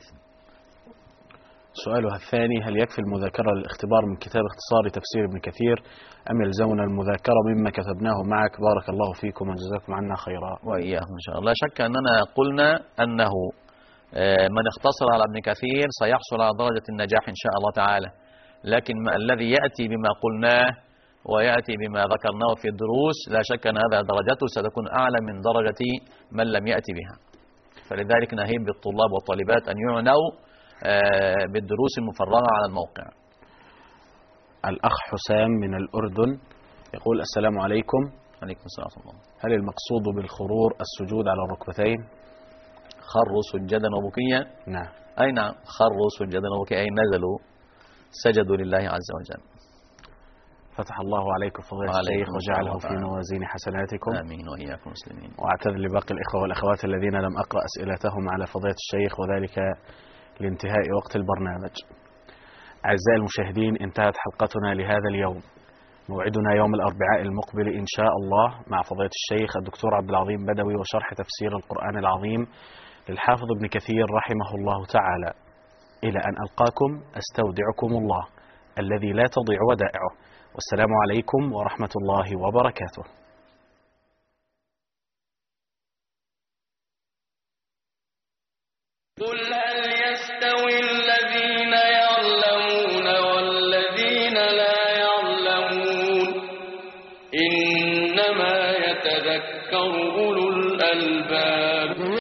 Speaker 1: سؤالها الثاني، هل يكفي المذاكرة للاختبار من كتاب اختصار تفسير ابن كثير أم يلزمنا المذاكرة مما كتبناه معك؟ بارك الله فيكم وجزاكم عنا خيرا.
Speaker 2: وإياهم إن شاء الله. لا شك أننا قلنا أنه من اختصر على ابن كثير سيحصل على درجة النجاح إن شاء الله تعالى، لكن الذي يأتي بما قلناه ويأتي بما ذكرناه في الدروس لا شك أن هذا درجته ستكون أعلى من درجة من لم يأتي بها. فلذلك نهيب بالطلاب والطالبات أن يعنوا بالدروس المفرغة على الموقع.
Speaker 1: الأخ حسام من الأردن يقول السلام عليكم.
Speaker 2: عليكم السلام ورحمة الله.
Speaker 1: هل المقصود بالخرور السجود على الركبتين؟
Speaker 2: خروا سجدا وبكيا.
Speaker 1: نعم.
Speaker 2: أي نعم، خروا سجدا وبكيا، أي نزلوا سجدوا لله عز وجل.
Speaker 1: فتح الله عليكم فضيلة الشيخ وجعله في موازين حسناتكم.
Speaker 2: آمين وإياكم مسلمين.
Speaker 1: وأعتذر لباقي الإخوة والأخوات الذين لم أقرأ أسئلتهم على فضيلة الشيخ، وذلك لانتهاء وقت البرنامج. أعزائي المشاهدين، انتهت حلقتنا لهذا اليوم. موعدنا يوم الأربعاء المقبل إن شاء الله مع فضيلة الشيخ الدكتور عبد العظيم بدوي وشرح تفسير القرآن العظيم للحافظ ابن كثير رحمه الله تعالى. إلى أن ألقاكم أستودعكم الله الذي لا تضيع ودائعه، والسلام عليكم ورحمة الله وبركاته.
Speaker 3: قل هل يستوي الذين يعلمون والذين لا يعلمون إنما يتذكر أولو الألباب.